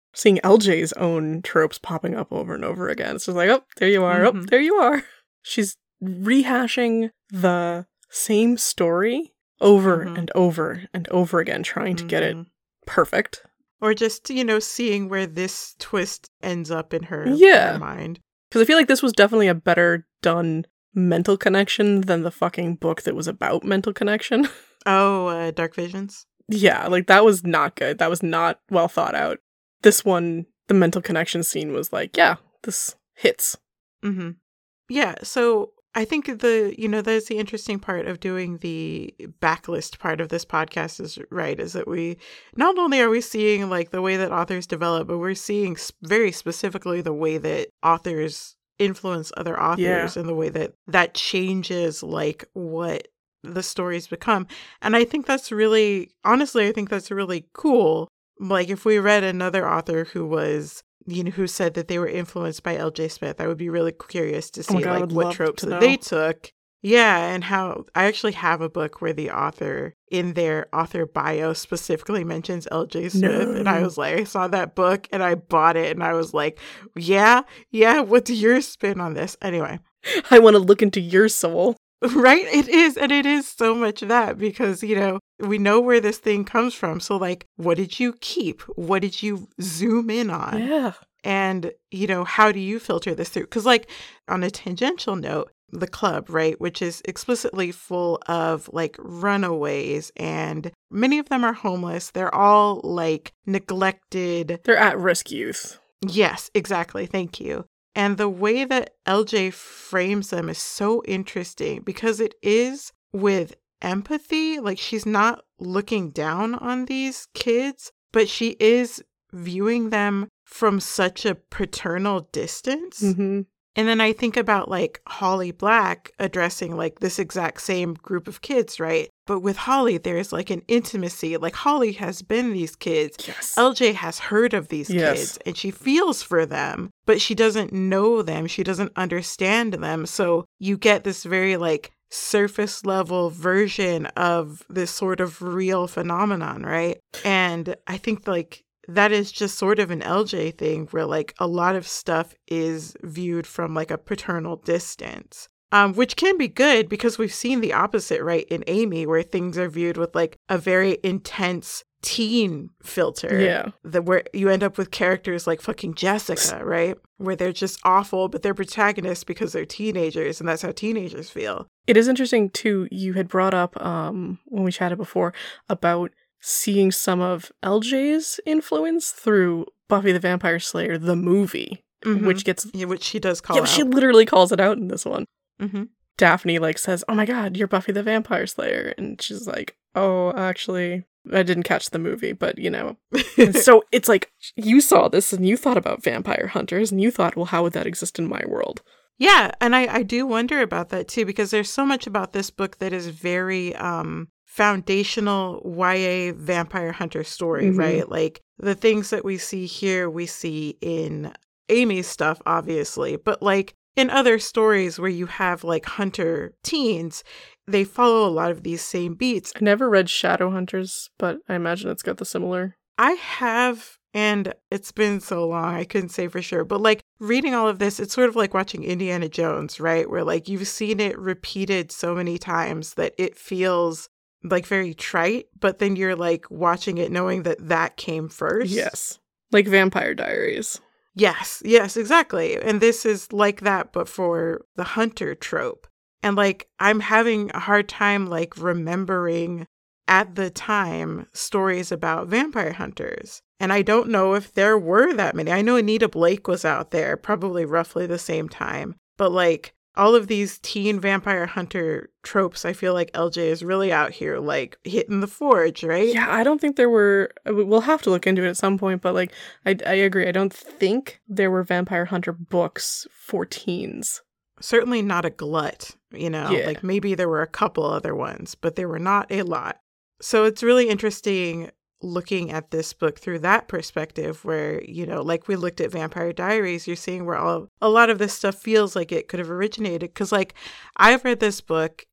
seeing L J's own tropes popping up over and over again. It's just like, oh, there you are. Mm-hmm. Oh, there you are. She's rehashing the same story over mm-hmm. and over and over again, trying to mm-hmm. get it perfect. Or just, you know, seeing where this twist ends up in her, yeah. her mind. Because I feel like this was definitely a better done mental connection than the fucking book that was about mental connection. Oh, uh, Dark Visions? Yeah, like that was not good. That was not well thought out. This one, the mental connection scene was like, yeah, this hits. Mm-hmm. Yeah, so I think the, you know, that's the interesting part of doing the backlist part of this podcast is right, is that we, not only are we seeing like the way that authors develop, but we're seeing very specifically the way that authors influence other authors yeah. and the way that that changes like what the stories become. And I think that's really, honestly, I think that's really cool. Like if we read another author who was, you know, who said that they were influenced by L J Smith, I would be really curious to see oh God, like what tropes that they took. Yeah, and how I actually have a book where the author in their author bio specifically mentions L J Smith. No. And I was like, I saw that book and I bought it and I was like, yeah, yeah, what's your spin on this? Anyway. I want to look into your soul. Right? It is. And it is so much that because, you know, we know where this thing comes from. So like, what did you keep? What did you zoom in on? Yeah. And, you know, how do you filter this through? Because like on a tangential note, the club, right, which is explicitly full of like runaways and many of them are homeless. They're all like neglected. They're at-risk youth. Yes, exactly. Thank you. And the way that L J frames them is so interesting because it is with empathy. Like she's not looking down on these kids, but she is viewing them from such a paternal distance. Mm-hmm. And then I think about like Holly Black addressing like this exact same group of kids, right? But with Holly, there's like an intimacy. Like Holly has been these kids. Yes. L J has heard of these yes. kids and she feels for them, but she doesn't know them. She doesn't understand them. So you get this very like surface level version of this sort of real phenomenon, right? And I think like that is just sort of an L J thing where like a lot of stuff is viewed from like a paternal distance, um, which can be good because we've seen the opposite, right? In Amy, where things are viewed with like a very intense teen filter. Yeah. The, where you end up with characters like fucking Jessica, right? Where they're just awful, but they're protagonists because they're teenagers and that's how teenagers feel. It is interesting too. You had brought up um, when we chatted before about seeing some of L J's influence through Buffy the Vampire Slayer, the movie, mm-hmm. which gets... Yeah, which she does call yeah, out. She literally calls it out in this one. Mm-hmm. Daphne, like, says, oh my God, you're Buffy the Vampire Slayer. And she's like, oh, actually, I didn't catch the movie, but, you know. And so it's like, you saw this and you thought about vampire hunters and you thought, well, how would that exist in my world? Yeah, and I, I do wonder about that, too, because there's so much about this book that is very... um. foundational Y A vampire hunter story, mm-hmm. right? Like the things that we see here, we see in Amy's stuff, obviously, but like in other stories where you have like hunter teens, they follow a lot of these same beats. I never read Shadowhunters, but I imagine it's got the similar. I have, and it's been so long, I couldn't say for sure, but like reading all of this, it's sort of like watching Indiana Jones, right? Where like you've seen it repeated so many times that it feels like very trite, but then you're like watching it knowing that that came first. Yes. Like Vampire Diaries. Yes. Yes, exactly. And this is like that, but for the hunter trope. And like, I'm having a hard time like remembering at the time stories about vampire hunters. And I don't know if there were that many. I know Anita Blake was out there probably roughly the same time, but like, all of these teen vampire hunter tropes, I feel like L J is really out here, like, hitting the forge, right? Yeah, I don't think there were... We'll have to look into it at some point, but, like, I, I agree. I don't think there were vampire hunter books for teens. Certainly not a glut, you know? Yeah. Like, maybe there were a couple other ones, but there were not a lot. So it's really interesting looking at this book through that perspective where, you know, like we looked at Vampire Diaries, you're seeing where all a lot of this stuff feels like it could have originated. Because, like, I've read this book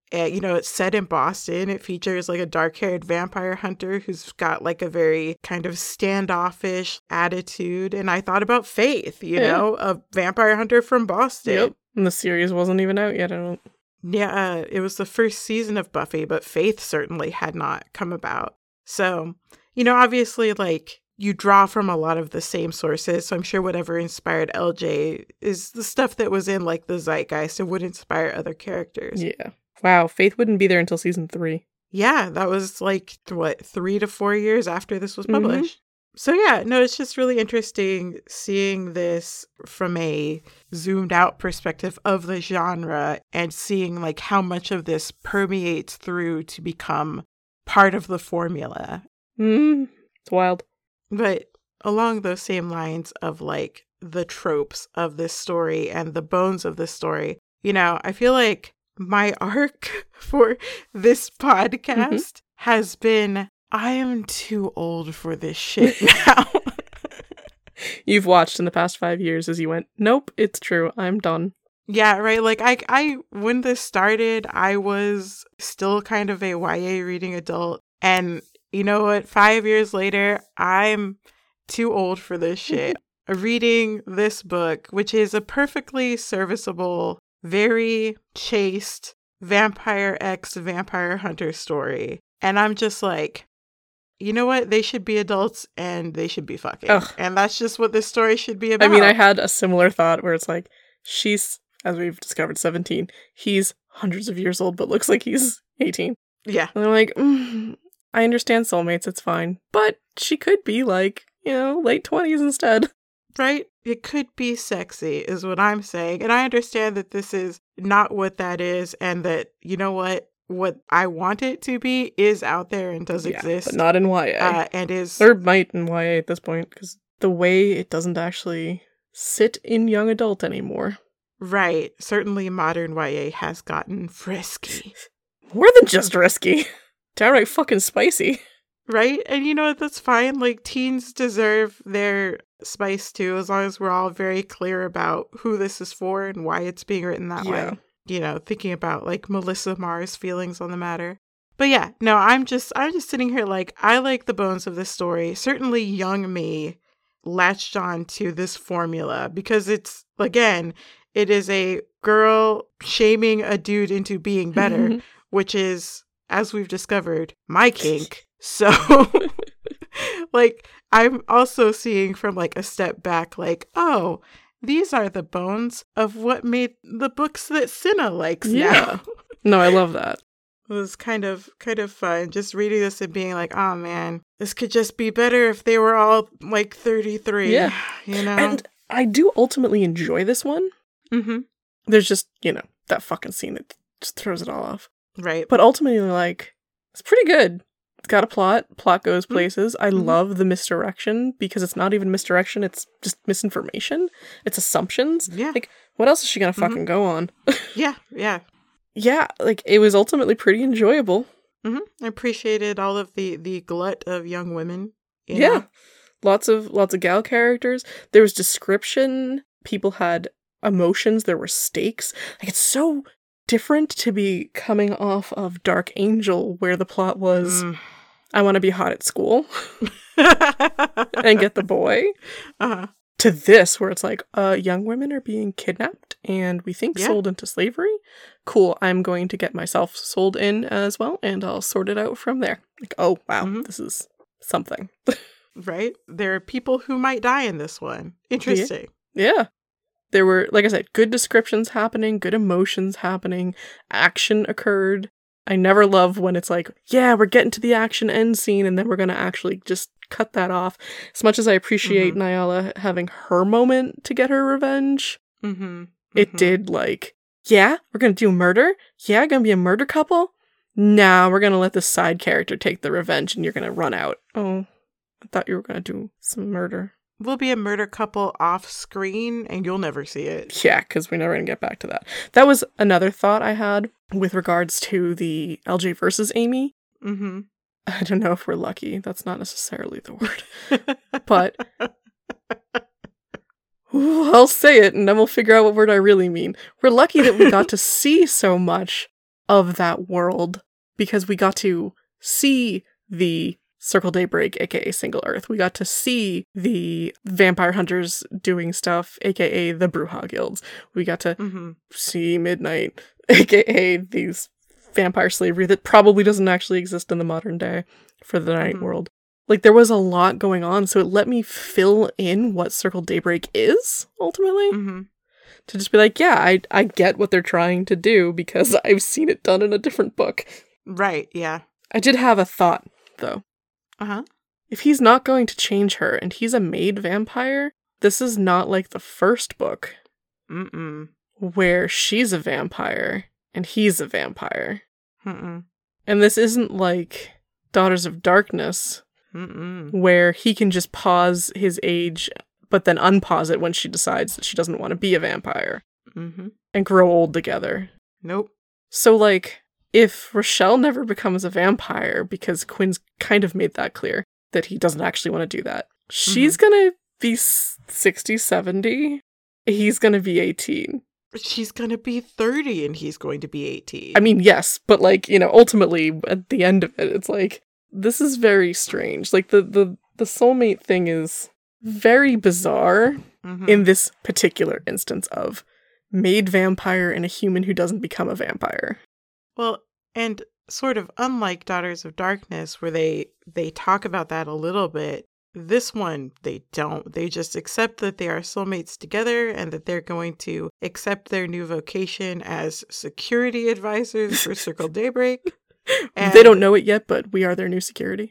And, you know, it's set in Boston. It features like a dark-haired vampire hunter who's got like a very kind of standoffish attitude. And I thought about Faith, you Yeah. know, a vampire hunter from Boston. Yep. And the series wasn't even out yet, I don't... Yeah, uh, it was the first season of Buffy, but Faith certainly had not come about. So, you know, obviously, like, you draw from a lot of the same sources. So I'm sure whatever inspired L J is the stuff that was in, like, the zeitgeist and would inspire other characters. Yeah. Wow, Faith wouldn't be there until season three. Yeah, that was, like, th- what, three to four years after this was Mhm. published. So, yeah, no, it's just really interesting seeing this from a zoomed out perspective of the genre and seeing, like, how much of this permeates through to become part of the formula. Mm, it's wild. But along those same lines of, like, the tropes of this story and the bones of this story, you know, I feel like my arc for this podcast mm-hmm. has been, I am too old for this shit now. You've watched in the past five years as you went, nope, it's true, I'm done. Yeah, right. Like, I, I, when this started, I was still kind of a Y A reading adult. And you know what? Five years later, I'm too old for this shit. Reading this book, which is a perfectly serviceable, very chaste vampire x vampire hunter story. And I'm just like, you know what? They should be adults and they should be fucking. Ugh. And that's just what this story should be about. I mean, I had a similar thought where it's like, she's, as we've discovered, seventeen. He's hundreds of years old, but looks like he's eighteen. Yeah. And I'm like, mm, I understand soulmates, it's fine. But she could be like, you know, late twenties instead. Right? It could be sexy, is what I'm saying. And I understand that this is not what that is, and that, you know what? What I want it to be is out there and does yeah, exist. But not in Y A. Uh, and is... Or might in Y A at this point, because the way it doesn't actually sit in young adult anymore. Right. Certainly modern Y A has gotten frisky. More than just risky. Downright fucking spicy. Right? And you know what? That's fine. Like, teens deserve their spice too, as long as we're all very clear about who this is for and why it's being written that yeah. way. You know, thinking about, like, Melissa Marr's feelings on the matter. But yeah, no, I'm just, I'm just sitting here like, I like the bones of this story. Certainly young me latched on to this formula because it's, again, it is a girl shaming a dude into being better, which is, as we've discovered, my kink. So, like, I'm also seeing from, like, a step back, like, oh, these are the bones of what made the books that Cinna likes yeah. now. No, I love that. It was kind of, kind of fun just reading this and being like, oh, man, this could just be better if they were all, like, thirty-three. Yeah. You know? And I do ultimately enjoy this one. Mm-hmm. There's just, you know, that fucking scene that just throws it all off. Right. But ultimately, like, it's pretty good. It's got a plot. Plot goes places. Mm-hmm. I love the misdirection because it's not even misdirection. It's just misinformation. It's assumptions. Yeah. Like, what else is she gonna fucking mm-hmm. go on? yeah. Yeah. Yeah. Like, it was ultimately pretty enjoyable. Mm-hmm. I appreciated all of the, the glut of young women. You yeah. know? Lots of, lots of gal characters. There was description. People had emotions. There were stakes. Like, it's so different to be coming off of Dark Angel, where the plot was, mm. I want to be hot at school and get the boy, uh-huh. to this, where it's like, uh, young women are being kidnapped and we think yeah. sold into slavery. Cool, I'm going to get myself sold in as well, and I'll sort it out from there. Like, oh, wow, mm-hmm. this is something. Right? There are people who might die in this one. Interesting. Yeah. yeah. There were, like I said, good descriptions happening, good emotions happening, action occurred. I never love when it's like, yeah, we're getting to the action end scene, and then we're going to actually just cut that off. As much as I appreciate mm-hmm. Nyala having her moment to get her revenge, mm-hmm. Mm-hmm. it did, like, yeah, we're going to do murder? Yeah, going to be a murder couple? Nah, we're going to let the side character take the revenge, and you're going to run out. Oh, I thought you were going to do some murder. We'll be a murder couple off screen and you'll never see it. Yeah, because we're never going to get back to that. That was another thought I had with regards to the L J versus Amy. Mm-hmm. I don't know if we're lucky. That's not necessarily the word. But I'll say it and then we'll figure out what word I really mean. We're lucky that we got to see so much of that world because we got to see the Circle Daybreak, aka Single Earth. We got to see the vampire hunters doing stuff, aka the Brujah guilds. We got to Mm-hmm. see Midnight, aka these vampire slavery that probably doesn't actually exist in the modern day for the night Mhm. world. Like, there was a lot going on, so it let me fill in what Circle Daybreak is, ultimately. Mm-hmm. To just be like, yeah, I I get what they're trying to do because I've seen it done in a different book. Right, yeah. I did have a thought, though. Uh-huh. If he's not going to change her and he's a maid vampire, this is not like the first book Mm-mm. where she's a vampire and he's a vampire. Mm-mm. And this isn't like Daughters of Darkness, Mm-mm. where he can just pause his age, but then unpause it when she decides that she doesn't want to be a vampire, Mm-hmm. and grow old together. Nope. So, like, if Rochelle never becomes a vampire, because Quinn's kind of made that clear, that he doesn't actually want to do that, she's gonna be sixty, seventy, he's gonna be eighteen. She's gonna be thirty and he's going to be eighteen. I mean, yes, but, like, you know, ultimately, at the end of it, it's like, this is very strange. Like, the, the, the soulmate thing is very bizarre Mhm. in this particular instance of maid vampire and a human who doesn't become a vampire. Well, and sort of unlike Daughters of Darkness, where they they talk about that a little bit, this one, they don't. They just accept that they are soulmates together and that they're going to accept their new vocation as security advisors for Circle Daybreak. And They don't know it yet, but we are their new security.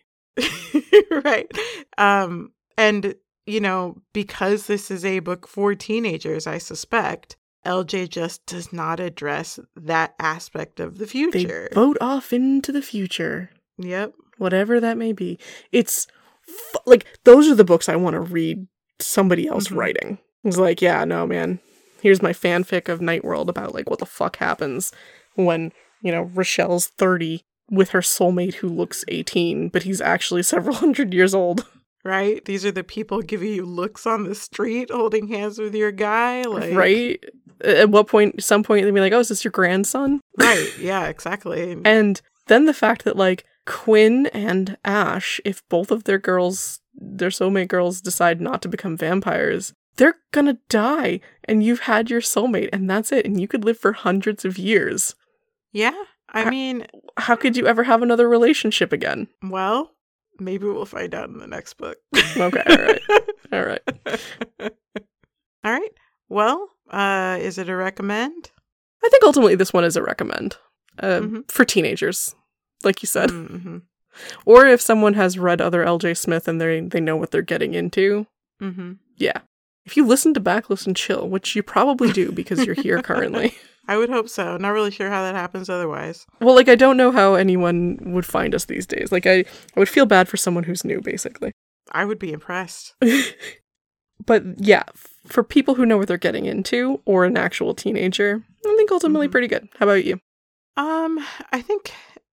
right. Um, and, you know, because this is a book for teenagers, I suspect, L J just does not address that aspect of the They future. vote off into the future, Yep. whatever that may be. It's f- like, those are the books I want to read somebody else Mhm. writing. It's like, yeah, no, man. Here's my fanfic of Night World about, like, what the fuck happens when, you know, Rochelle's thirty with her soulmate who looks eighteen, but he's actually several hundred years old. Right? These are the people giving you looks on the street, holding hands with your guy. Like, Right? At what point, some point, they'd be like, oh, is this your grandson? Right. Yeah, exactly. And then the fact that, like, Quinn and Ash, if both of their girls, their soulmate girls, decide not to become vampires, they're gonna die, and you've had your soulmate, and that's it, and you could live for hundreds of years. yeah. I Ha- mean, How could you ever have another relationship again? well, maybe we'll find out in the next book. Okay, all right. All right. All right. Well, uh, is it a recommend? I think ultimately this one is a recommend uh, Mhm. for teenagers, like you said. Mm-hmm. Or if someone has read other L J Smith and they they know what they're getting into, Mm-hmm. yeah. If you listen to Backlist and Chill, which you probably do because you're here currently. I would hope so. Not really sure how that happens otherwise. Well, like, I don't know how anyone would find us these days. Like, I, I would feel bad for someone who's new, basically. I would be impressed. But yeah, for people who know what they're getting into, or an actual teenager, I think ultimately Mhm. pretty good. How about you? Um, I think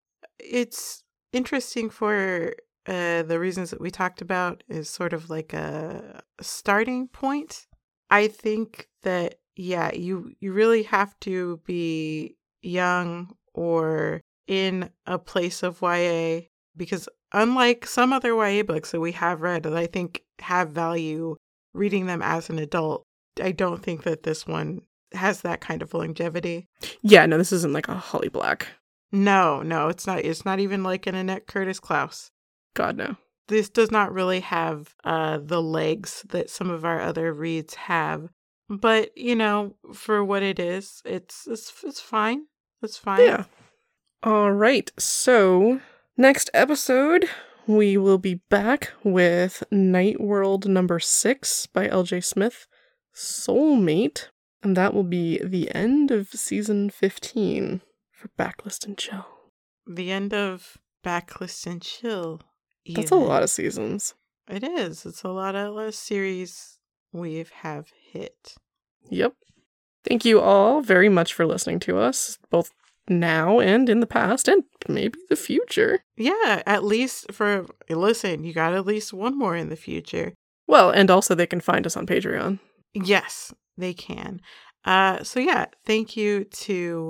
it's interesting for uh, the reasons that we talked about is sort of like a starting point. I think that, yeah, you, you really have to be young or in a place of Y A, because unlike some other Y A books that we have read that I think have value reading them as an adult, I don't think that this one has that kind of longevity. Yeah, no, this isn't like a Holly Black. No, no, it's not. It's not even like an Annette Curtis Klaus. God, no. This does not really have uh, the legs that some of our other reads have. But, you know, for what it is, it's it's, it's fine. It's fine. Yeah. All right. So, next episode, we will be back with Night World number six by L J Smith, Soulmate. And that will be the end of season fifteen for Backlist and Chill. The end of Backlist and Chill. That's a even. lot of seasons. It is. It's a lot of a series we have hit. Yep. Thank you all very much for listening to us, both now and in the past, and maybe the future. Yeah, at least for, listen, you got at least one more in the future. Well, and also they can find us on Patreon. Yes, they can. Uh, so yeah, thank you to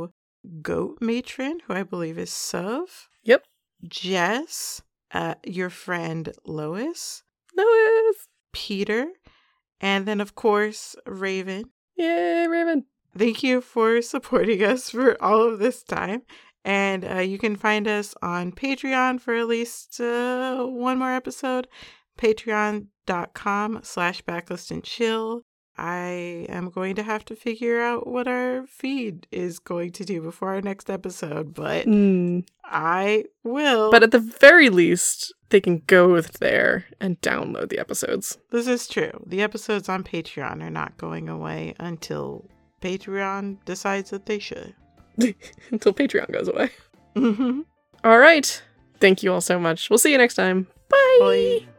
Goat Matron, who I believe is Suv. Yep. Jess, uh, your friend Lois. Lois! Peter, and then, of course, Raven. Yay, Raven! Thank you for supporting us for all of this time. And uh, you can find us on Patreon for at least uh, one more episode. Patreon.com slash backlist and chill. I am going to have to figure out what our feed is going to do before our next episode, but Mm. I will. But at the very least, they can go there and download the episodes. This is true. The episodes on Patreon are not going away until Patreon decides that they should. Until Patreon goes away. Mm-hmm. All right. Thank you all so much. We'll see you next time. Bye. Bye.